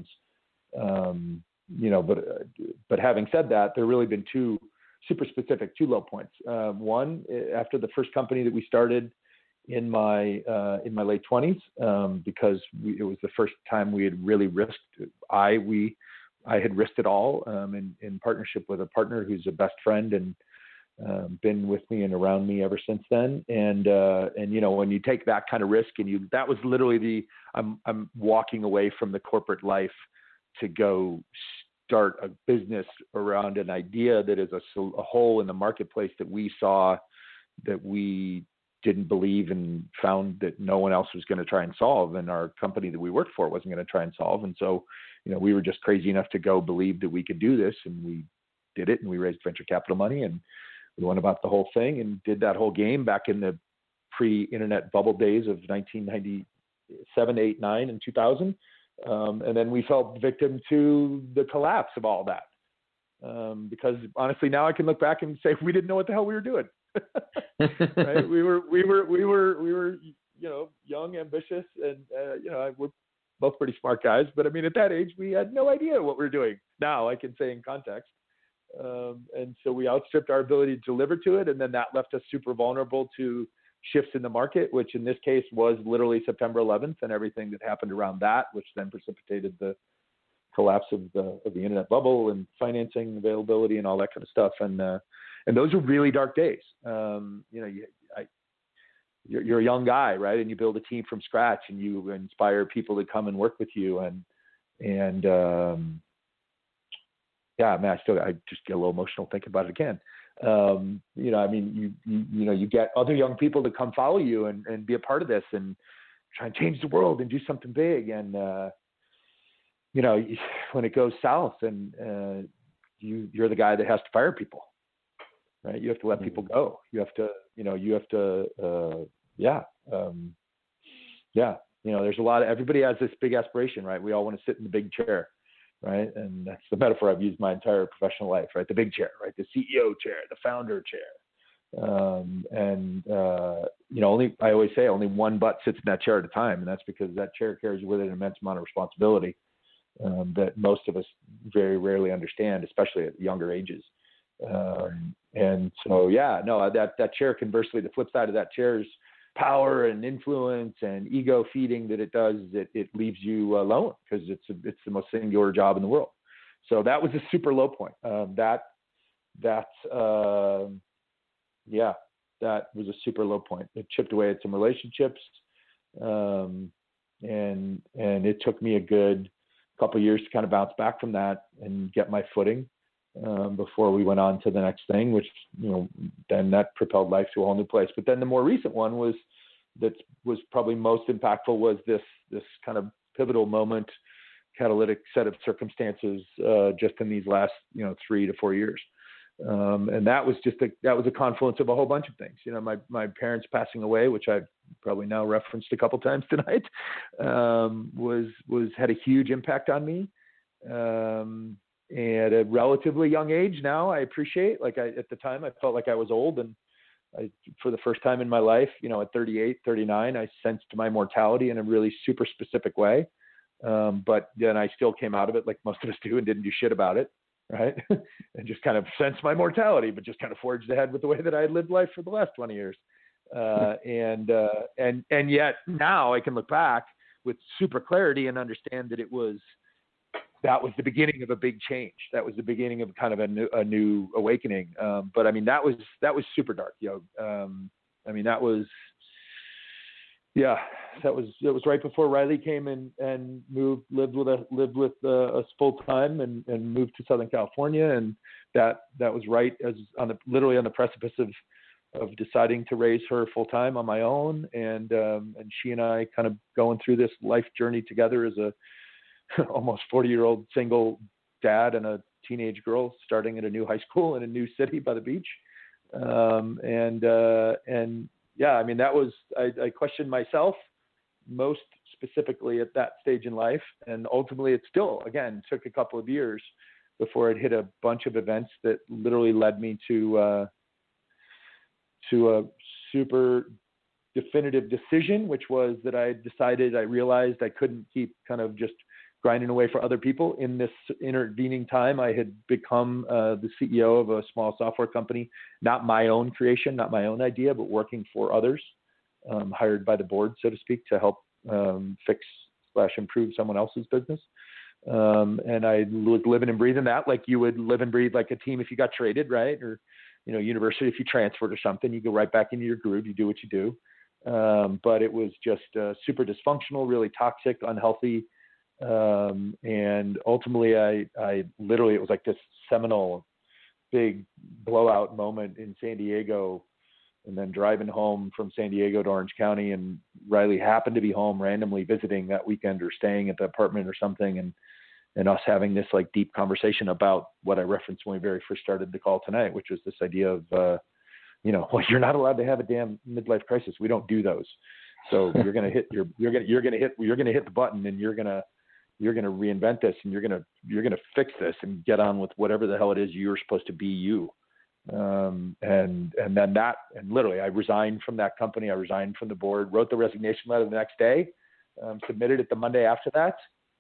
But having said that, there have really been two super specific, two low points. One, after the first company that we started in my late 20s, because it was the first time we had really risked. I had risked it all in partnership with a partner who's a best friend and been with me and around me ever since then. And when you take that kind of risk, that was literally I'm walking away from the corporate life to go start a business around an idea that is a hole in the marketplace that we saw, that we didn't believe and found that no one else was going to try and solve. And our company that we worked for wasn't going to try and solve. And so, we were just crazy enough to go believe that we could do this, and we did it, and we raised venture capital money, and we went about the whole thing and did that whole game back in the pre-internet bubble days of 1997, 8, 9, and 2000. And then we fell victim to the collapse of all that. Because honestly, now I can look back and say we didn't know what the hell we were doing. Right? We were, young, ambitious, and we're both pretty smart guys. But I mean, at that age, we had no idea what we were doing. Now I can say in context. And so we outstripped our ability to deliver to it, and then that left us super vulnerable to shifts in the market, which in this case was literally September 11th and everything that happened around that, which then precipitated the collapse of the internet bubble and financing availability and all that kind of stuff. And those are really dark days. You're a young guy, right? And you build a team from scratch, and you inspire people to come and work with you. Yeah, man, I just get a little emotional thinking about it again. You get other young people to come follow you and be a part of this and try and change the world and do something big. And, when it goes south and you're the guy that has to fire people, right? You have to let people go. You have to, there's a lot of, everybody has this big aspiration, right? We all want to sit in the big chair. Right. And that's the metaphor I've used my entire professional life, right? The big chair, right? The CEO chair, the founder chair. I always say only one butt sits in that chair at a time. And that's because that chair carries with it an immense amount of responsibility that most of us very rarely understand, especially at younger ages. And so, that chair, conversely, the flip side of that chair is power and influence and ego feeding that it does, it leaves you alone because it's the most singular job in the world. So that was a super low point. That was a super low point. It chipped away at some relationships. And it took me a good couple of years to kind of bounce back from that and get my footing before we went on to the next thing, which, then that propelled life to a whole new place. But then the more recent one was probably most impactful was this kind of pivotal moment, catalytic set of circumstances just in these last 3 to 4 years. And that was a confluence of a whole bunch of things. My parents passing away, which I've probably now referenced a couple times tonight, had a huge impact on me. At a relatively young age now, I appreciate, at the time I felt like I was old, and for the first time in my life, at 38, 39, I sensed my mortality in a really super specific way. But then I still came out of it like most of us do and didn't do shit about it. Right. And just kind of sensed my mortality, but just kind of forged ahead with the way that I had lived life for the last 20 years. And yet now I can look back with super clarity and understand that that was the beginning of a big change. That was the beginning of kind of a new awakening. But I mean, that was super dark, that was right before Riley came and lived with us full time and moved to Southern California. And that was right literally on the precipice of deciding to raise her full time on my own. And she and I kind of going through this life journey together as a almost 40-year-old single dad and a teenage girl starting at a new high school in a new city by the beach. And yeah, I mean, that was, I questioned myself most specifically at that stage in life. And ultimately it still, again, took a couple of years before it hit a bunch of events that literally led me to a super definitive decision, which was that I realized I couldn't keep kind of just grinding away for other people. In this intervening time, I had become the CEO of a small software company, not my own creation, not my own idea, but working for others, hired by the board, so to speak, to help fix/improve someone else's business. And I was living and breathing that like you would live and breathe like a team if you got traded, right? Or, university, if you transferred or something, you go right back into your groove, you do what you do. But it was just super dysfunctional, really toxic, unhealthy. And ultimately I literally, it was like this seminal big blowout moment in San Diego, and then driving home from San Diego to Orange County, and Riley happened to be home randomly visiting that weekend or staying at the apartment or something. And us having this like deep conversation about what I referenced when we very first started the call tonight, which was this idea of, well, you're not allowed to have a damn midlife crisis. We don't do those. So you're going to hit the button, and you're going to reinvent this, and you're going to fix this and get on with whatever the hell it is you're supposed to be you. And then literally I resigned from that company. I resigned from the board, wrote the resignation letter the next day, submitted it the Monday after that,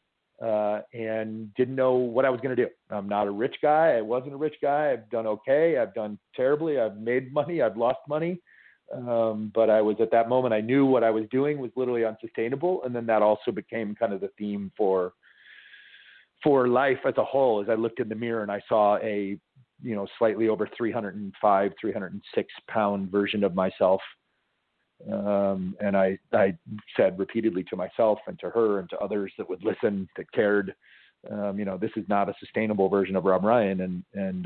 and didn't know what I was going to do. I'm not a rich guy. I wasn't a rich guy. I've done okay. I've done terribly. I've made money. I've lost money. But I was at that moment, I knew what I was doing was literally unsustainable. And then that also became kind of the theme for life as a whole. As I looked in the mirror and I saw a, slightly over 305, 306 pound version of myself. And I said repeatedly to myself and to her and to others that would listen, that cared, this is not a sustainable version of Rob Ryan.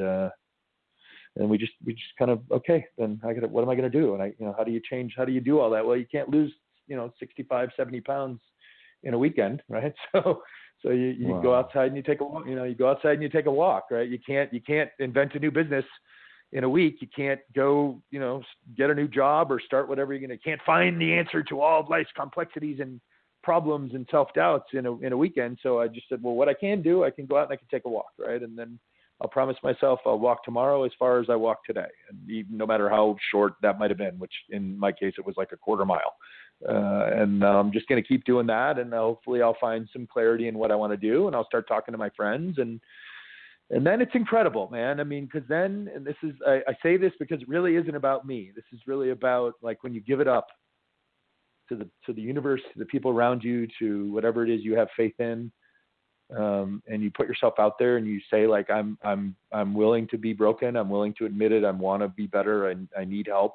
And we just kind of, okay, then what am I going to do? And how do you do all that? Well, you can't lose, 65, 70 pounds in a weekend, right? So you Wow. go outside and you take a walk, you go outside and you take a walk, right? You can't invent a new business in a week. You can't go, get a new job or start whatever you can't find the answer to all of life's complexities and problems and self-doubts in a weekend. So I just said, well, what I can do, I can go out and I can take a walk, right? And then I'll promise myself I'll walk tomorrow as far as I walk today. And even, no matter how short that might've been, which in my case, it was like a quarter mile. And I'm just going to keep doing that. And hopefully I'll find some clarity in what I want to do. And I'll start talking to my friends, and then it's incredible, man. I mean, cause then, and this is, I say this because it really isn't about me. This is really about like when you give it up to the universe, to the people around you, to whatever it is you have faith in. And you put yourself out there and you say like, I'm willing to be broken. I'm willing to admit it. I want to be better. I need help.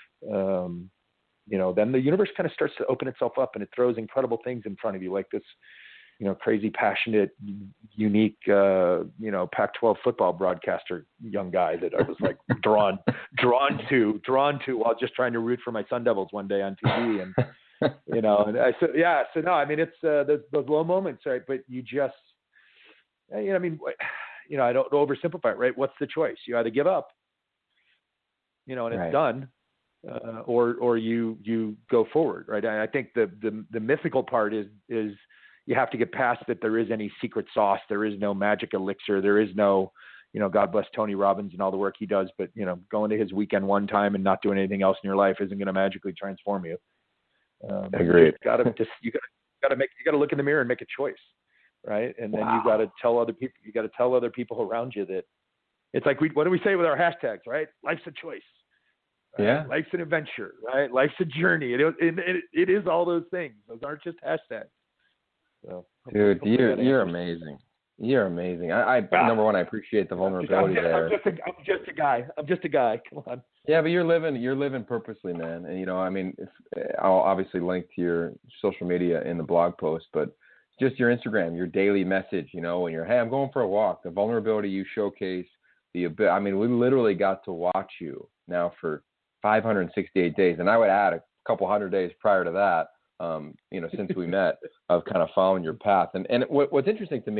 Then the universe kind of starts to open itself up, and it throws incredible things in front of you, like this, crazy, passionate, unique, Pac-12 football broadcaster, young guy that I was like drawn to while just trying to root for my Sun Devils one day on TV. And, and I said, yeah, so no, I mean, it's those low moments, right? But you just, I don't oversimplify it, right? What's the choice? You either give up, and it's Right. done, or you go forward, right? I think the mythical part is you have to get past that there is any secret sauce. There is no magic elixir. There is no, God bless Tony Robbins and all the work he does, but going to his weekend one time and not doing anything else in your life isn't going to magically transform you. Agreed. You gotta look in the mirror and make a choice, right? And then you gotta tell other people around you that it's like, what do we say with our hashtags, right? Life's a choice. Right? Yeah. Life's an adventure, right? Life's a journey. It is all those things. Those aren't just hashtags. So, Dude, you're amazing. You're amazing. Number one, I appreciate the vulnerability there. I'm just a guy. Come on. Yeah, but you're living purposely, man. And I'll obviously link to your social media in the blog post, but just your Instagram, your daily message, when you're, hey, I'm going for a walk, the vulnerability you showcase, we literally got to watch you now for 568 days. And I would add a couple hundred days prior to that, since we met, of kind of following your path. And what's interesting to me, and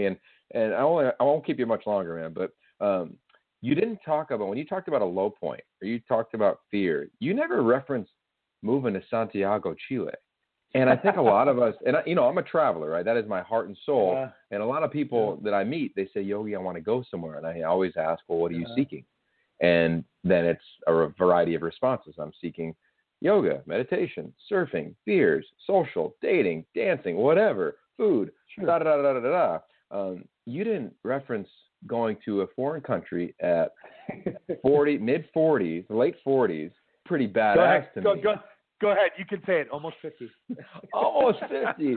And I won't keep you much longer, man. But you didn't talk about, when you talked about a low point or you talked about fear, you never referenced moving to Santiago, Chile. And I think a lot of us, and I'm a traveler, right? That is my heart and soul. And a lot of people that I meet, they say, Yogi, I want to go somewhere. And I always ask, well, what are you seeking? And then it's a variety of responses. I'm seeking yoga, meditation, surfing, beers, social, dating, dancing, whatever, food, da da da da da da. You didn't reference going to a foreign country at 40, mid 40s, late 40s. Pretty badass to me. Go ahead. You can say it. Almost 50. Almost 50.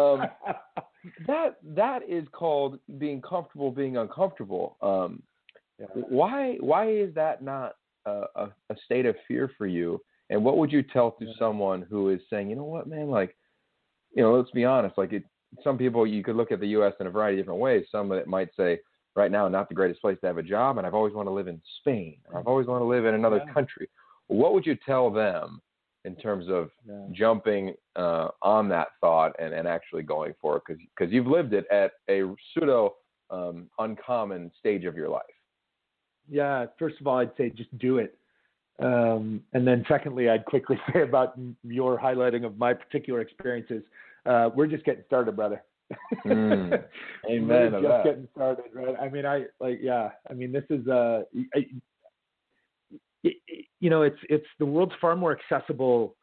That is called being comfortable, being uncomfortable. Why is that not a state of fear for you? And what would you tell to someone who is saying, you know what, man, like, let's be honest, like some people, you could look at the U.S. in a variety of different ways. Some that might say, right now, not the greatest place to have a job, and I've always wanted to live in Spain, or I've always wanted to live in another country. What would you tell them in terms of jumping on that thought and actually going for it? Because you've lived it at a pseudo uncommon stage of your life. Yeah, first of all, I'd say just do it. And then secondly, I'd quickly say about your highlighting of my particular experiences, we're just getting started, brother. Amen. We're just getting started, right? I mean, this is it's the world's far more accessible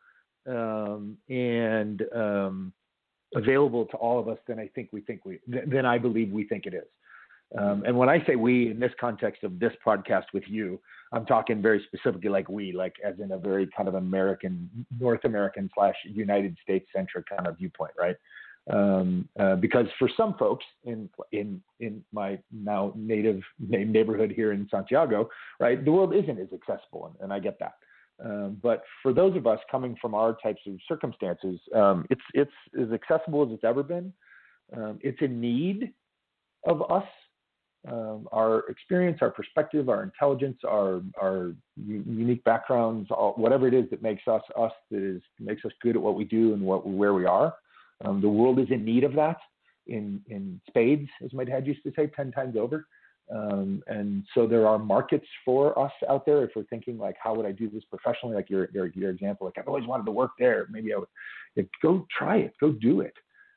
and available to all of us than I believe we think it is. And when I say we in this context of this podcast with you, I'm talking very specifically like as in a very kind of North American / United States centric kind of viewpoint, right? Because for some folks in my now native neighborhood here in Santiago, right, the world isn't as accessible, and I get that. But for those of us coming from our types of circumstances, it's as accessible as it's ever been. It's a need of us. Our experience, our perspective, our intelligence, our unique backgrounds, whatever it is that makes us, that makes us good at what we do and where we are. The world is in need of that in spades, as my dad used to say, 10 times over. And so there are markets for us out there. If we're thinking like, how would I do this professionally? Like your example, like I've always wanted to work there. Maybe I would go try it, go do it.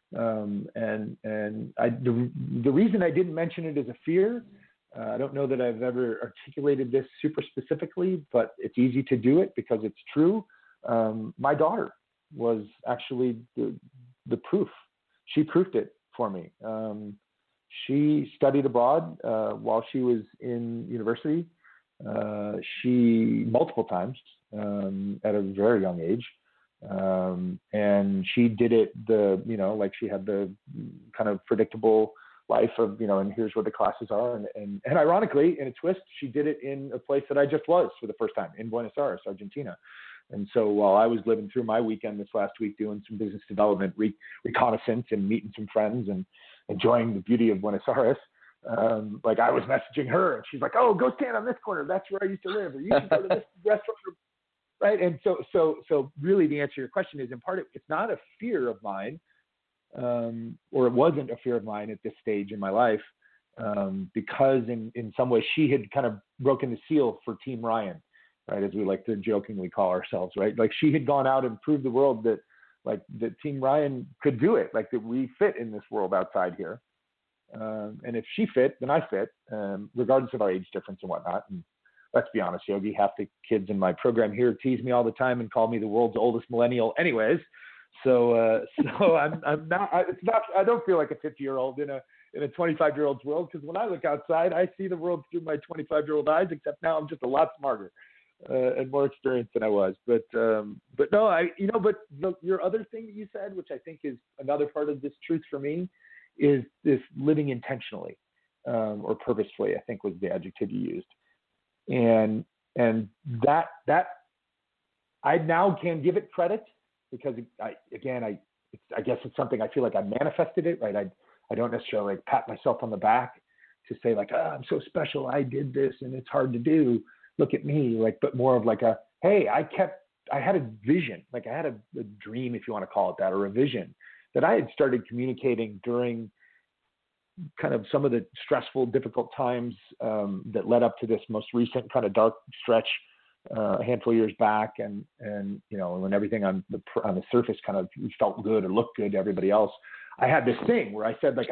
The reason I didn't mention it as a fear, I don't know that I've ever articulated this super specifically, but it's easy to do it because it's true. My daughter was actually the proof. She proved it for me. She studied abroad while she was in university. She multiple times at a very young age. And she did it like she had the kind of predictable life of, and here's where the classes are. And ironically, in a twist, she did it in a place that I just was for the first time, in Buenos Aires, Argentina. And so while I was living through my weekend this last week doing some business development reconnaissance and meeting some friends and enjoying the beauty of Buenos Aires, like I was messaging her and she's like, oh, go stand on this corner. That's where I used to live. Or you should go to this restaurant. Right. And so really the answer to your question is, in part, it's not a fear of mine, or it wasn't a fear of mine at this stage in my life, because in some ways she had kind of broken the seal for Team Ryan, right, as we like to jokingly call ourselves, right? Like she had gone out and proved the world that Team Ryan could do it, like that we fit in this world outside here. And if she fit, then I fit, regardless of our age difference and whatnot. And let's be honest, Yogi, half the kids in my program here tease me all the time and call me the world's oldest millennial anyways. So I'm not, I don't feel like a 50-year-old in a 25-year-old's world, because when I look outside, I see the world through my 25-year-old eyes, except now I'm just a lot smarter and more experienced than I was. But no, your other thing that you said, which I think is another part of this truth for me, is this living intentionally, or purposefully, I think was the adjective you used. And that I now can give it credit, because I guess it's something I feel like I manifested it, right? I don't necessarily like pat myself on the back to say like, oh, I'm so special, I did this and it's hard to do, look at me, like, but more of like hey, I had a vision, like I had a dream, if you want to call it that, or a vision that I had started communicating during kind of some of the stressful, difficult times that led up to this most recent kind of dark stretch a handful of years back, and when everything on the surface kind of felt good or looked good to everybody else, I had this thing where I said, like,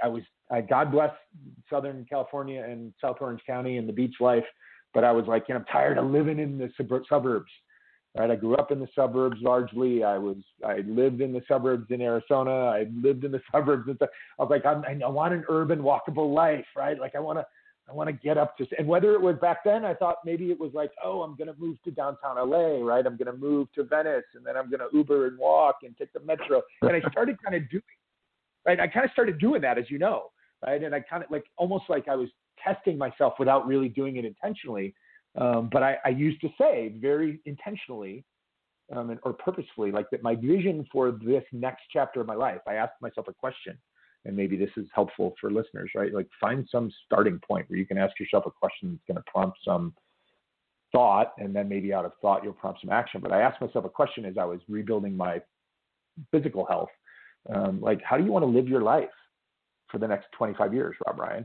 I God bless Southern California and South Orange County and the beach life, but I was like, I'm tired of living in the suburbs. Right? I grew up in the suburbs largely. I lived in the suburbs in Arizona. I lived in the suburbs. I was like, I want an urban, walkable life, right? Like I want to get up to, and whether it was back then, I thought maybe it was like, oh, I'm going to move to downtown LA, right? I'm going to move to Venice, and then I'm going to Uber and walk and take the metro. And I started kind of doing, right? I kind of started doing that, as you know, right? And I kind of like, almost like I was testing myself without really doing it intentionally. But I used to say very intentionally or purposefully, like, that my vision for this next chapter of my life, I asked myself a question, and maybe this is helpful for listeners, right? Like, find some starting point where you can ask yourself a question that's going to prompt some thought, and then maybe out of thought, you'll prompt some action. But I asked myself a question as I was rebuilding my physical health. Like, how do you want to live your life for the next 25 years, Rob Ryan?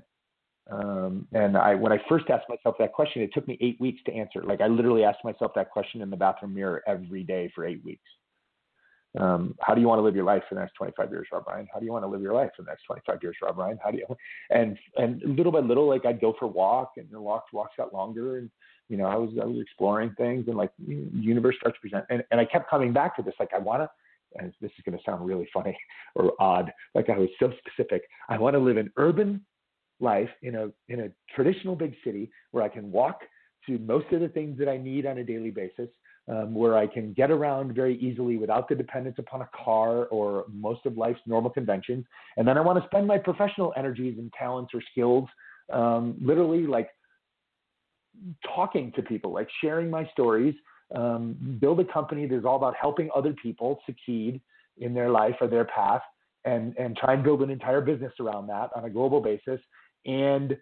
And when I first asked myself that question, it took me 8 weeks to answer. Like, I literally asked myself that question in the bathroom mirror every day for 8 weeks. How do you want to live your life for the next 25 years, Rob Ryan? How do you want to live your life for the next 25 years, Rob Ryan? How do you, and little by little, like, I'd go for a walk, and the walks got longer, and, I was exploring things, and like, the universe starts to present. And I kept coming back to this, like, I want to, and this is going to sound really funny or odd. Like, I was so specific. I want to live an urban life in a traditional big city where I can walk to most of the things that I need on a daily basis, where I can get around very easily without the dependence upon a car or most of life's normal conventions. And then I want to spend my professional energies and talents or skills, literally, like, talking to people, like sharing my stories, build a company that's all about helping other people succeed in their life or their path, and try and build an entire business around that on a global basis, and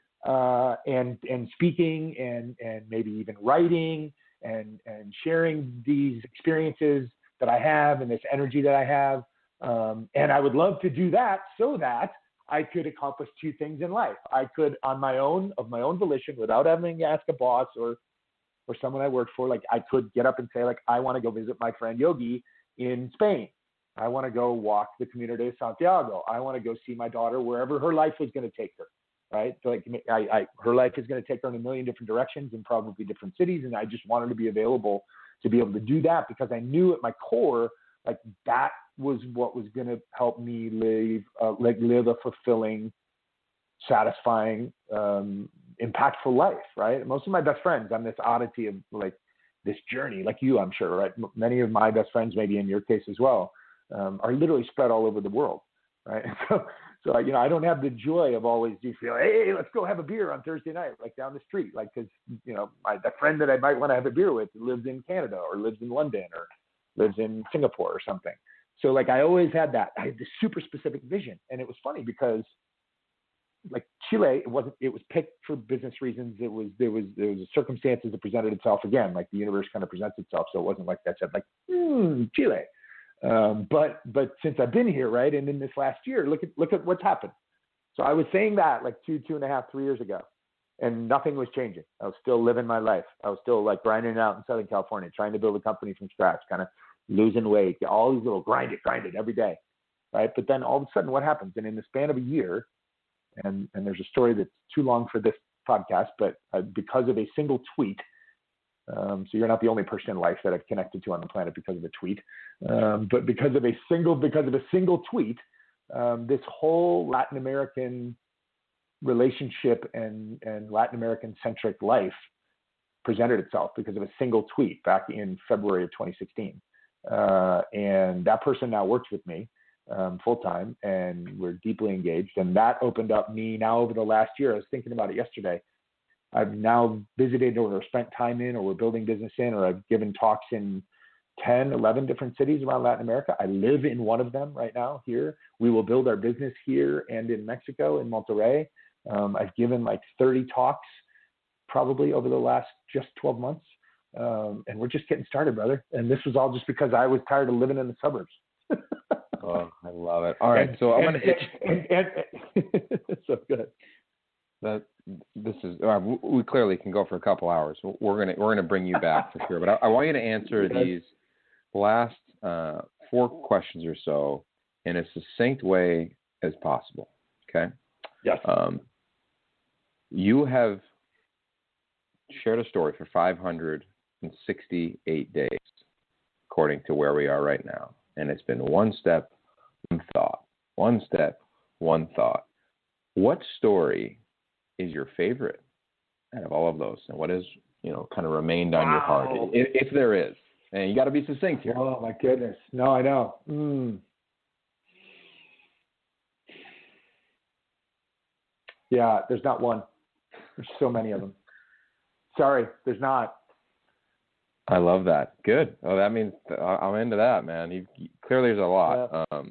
speaking and maybe even writing and sharing these experiences that I have and this energy that I have. And I would love to do that so that I could accomplish two things in life. I could, on my own volition, without having to ask a boss or someone I worked for, like, I could get up and say, like, I want to go visit my friend Yogi in Spain. I want to go walk the Camino de Santiago. I want to go see my daughter wherever her life was going to take her, right? So, like, her life is going to take her in a million different directions and probably different cities, and I just wanted to be available to be able to do that, because I knew at my core, like, that was what was going to help me live a fulfilling, satisfying, impactful life, right? Most of my best friends, I'm this oddity of, like, this journey, like you, I'm sure, right? Many of my best friends, maybe in your case as well, are literally spread all over the world, right? So I don't have the joy of always just feel, hey, let's go have a beer on Thursday night, like down the street, like, because the friend that I might want to have a beer with lives in Canada or lives in London or lives in Singapore or something. So, like, I always had that. I had this super specific vision, and it was funny because, like, Chile, it was picked for business reasons. There was a circumstances that presented itself again, like the universe kind of presents itself. So it wasn't like that said, like, Chile. But since I've been here, right, and in this last year, look at what's happened. So I was saying that like 2.5, 3 years ago, and nothing was changing. I was still living my life. I was still, like, grinding out in Southern California, trying to build a company from scratch, kind of losing weight, all these little grind it every day, right? But then all of a sudden, what happens? And in the span of a year, and there's a story that's too long for this podcast, but because of a single tweet. So you're not the only person in life that I've connected to on the planet because of a tweet. But because of a single tweet, this whole Latin American relationship and Latin American centric life presented itself because of a single tweet back in February of 2016. And that person now works with me full time, and we're deeply engaged. And that opened up me now over the last year. I was thinking about it yesterday. I've now visited or spent time in, or we're building business in, or I've given talks in 10, 11 different cities around Latin America. I live in one of them right now here. We will build our business here and in Mexico, in Monterrey. I've given like 30 talks probably over the last just 12 months. And we're just getting started, brother. And this was all just because I was tired of living in the suburbs. Oh, I love it. All right, so I'm going to. So good. This is we clearly can go for a couple hours. We're gonna bring you back for sure. But I want you to answer these last 4 questions or so in a succinct way as possible. Okay. Yes. You have shared a story for 568 days, according to where we are right now, and it's been one step, one thought, one step, one thought. What story is your favorite out of all of those, and what has kind of remained on your heart, if there is? And you got to be succinct here. Oh my goodness, no, I know. Yeah, there's not one. There's so many of them. Sorry, there's not. I love that. Good. Oh, that means I'm into that, man. Clearly, there's a lot. Yeah.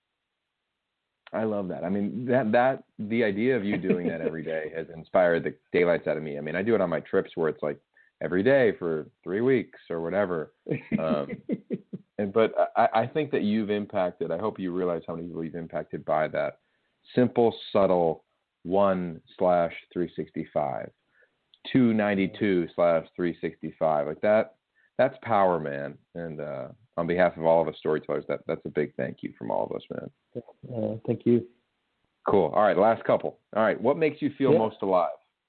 I love that. I mean, that the idea of you doing that every day has inspired the daylights out of me. I mean, I do it on my trips where it's like every day for 3 weeks or whatever. But I think that you've impacted. I hope you realize how many people you've impacted by that simple, subtle 1/365, 292/365. Like that. That's power, man. And on behalf of all of us storytellers, that's a big thank you from all of us, man. Thank you. Cool. All right, last couple. All right, what makes you feel most alive?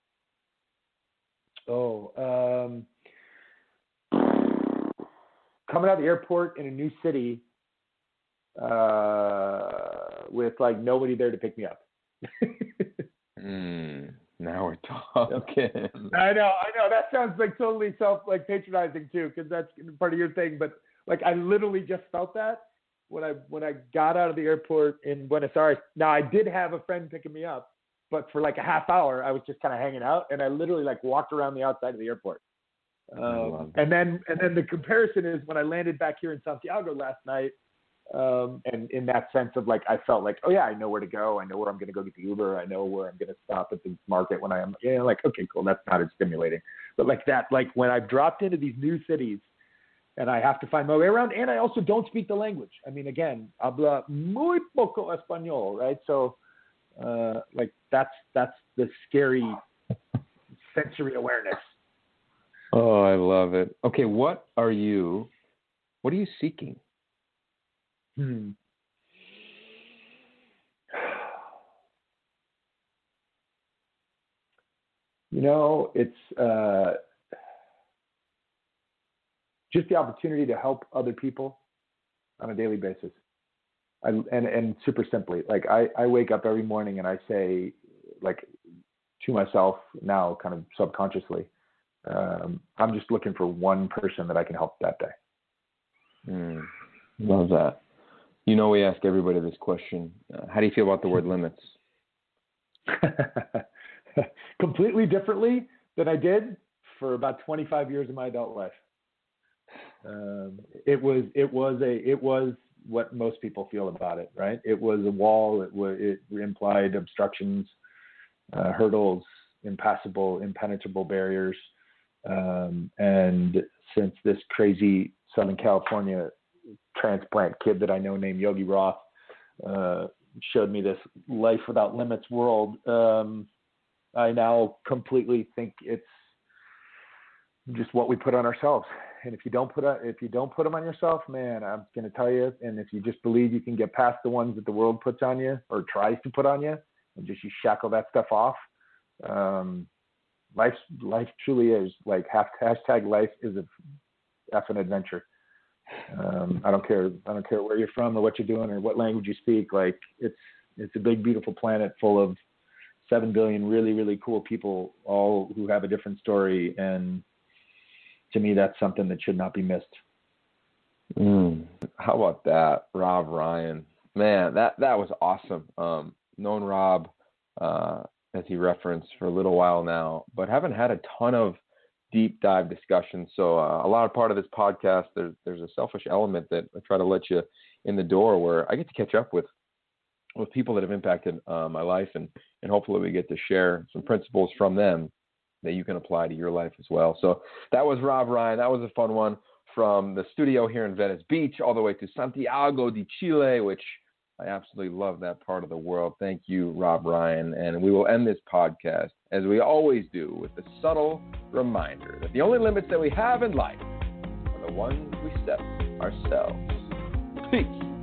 Coming out of the airport in a new city with like nobody there to pick me up. Now we're talking. I know. That sounds like totally patronizing too, because that's part of your thing. But like, I literally just felt that when I got out of the airport in Buenos Aires. Now I did have a friend picking me up, but for like a half hour, I was just kind of hanging out, and I literally like walked around the outside of the airport. And then the comparison is when I landed back here in Santiago last night. And in that sense of like, I felt like, oh yeah, I know where to go. I know where I'm going to go get the Uber. I know where I'm going to stop at the market when I am, like, okay, cool. That's not as stimulating, but like that, like when I've dropped into these new cities and I have to find my way around, and I also don't speak the language. I mean, again, habla muy poco español, right? So, like that's the scary sensory awareness. Oh, I love it. Okay. What are you seeking? It's just the opportunity to help other people on a daily basis. And super simply, like I wake up every morning and I say, like, to myself now, kind of subconsciously, I'm just looking for one person that I can help that day. Love that. We ask everybody this question. How do you feel about the word limits? Completely differently than I did for about 25 years of my adult life. It was what most people feel about it, right? It was a wall. It implied obstructions, hurdles, impassable, impenetrable barriers. And since this crazy Southern California transplant kid that I know named Yogi Roth showed me this life without limits world, I now completely think it's just what we put on ourselves. And if you don't put them on yourself, man, I'm going to tell you. And if you just believe you can get past the ones that the world puts on you or tries to put on you, and just you shackle that stuff off, life truly is like hashtag life is a effing adventure. I don't care where you're from or what you're doing or what language you speak. Like it's a big, beautiful planet full of 7 billion really, really cool people, all who have a different story. And to me, that's something that should not be missed. How about that, Rob Ryan? Man, that was awesome. Known Rob, as he referenced, for a little while now, but haven't had a ton of deep dive discussions. So a lot of part of this podcast, there's a selfish element that I try to let you in the door, where I get to catch up with people that have impacted my life, and hopefully we get to share some principles from them that you can apply to your life as well. So that was Rob Ryan. That was a fun one. from the studio here in Venice Beach all the way to Santiago de Chile, which I absolutely love that part of the world. Thank you, Rob Ryan. And we will end this podcast, as we always do, with the subtle reminder that the only limits that we have in life are the ones we set ourselves. Peace.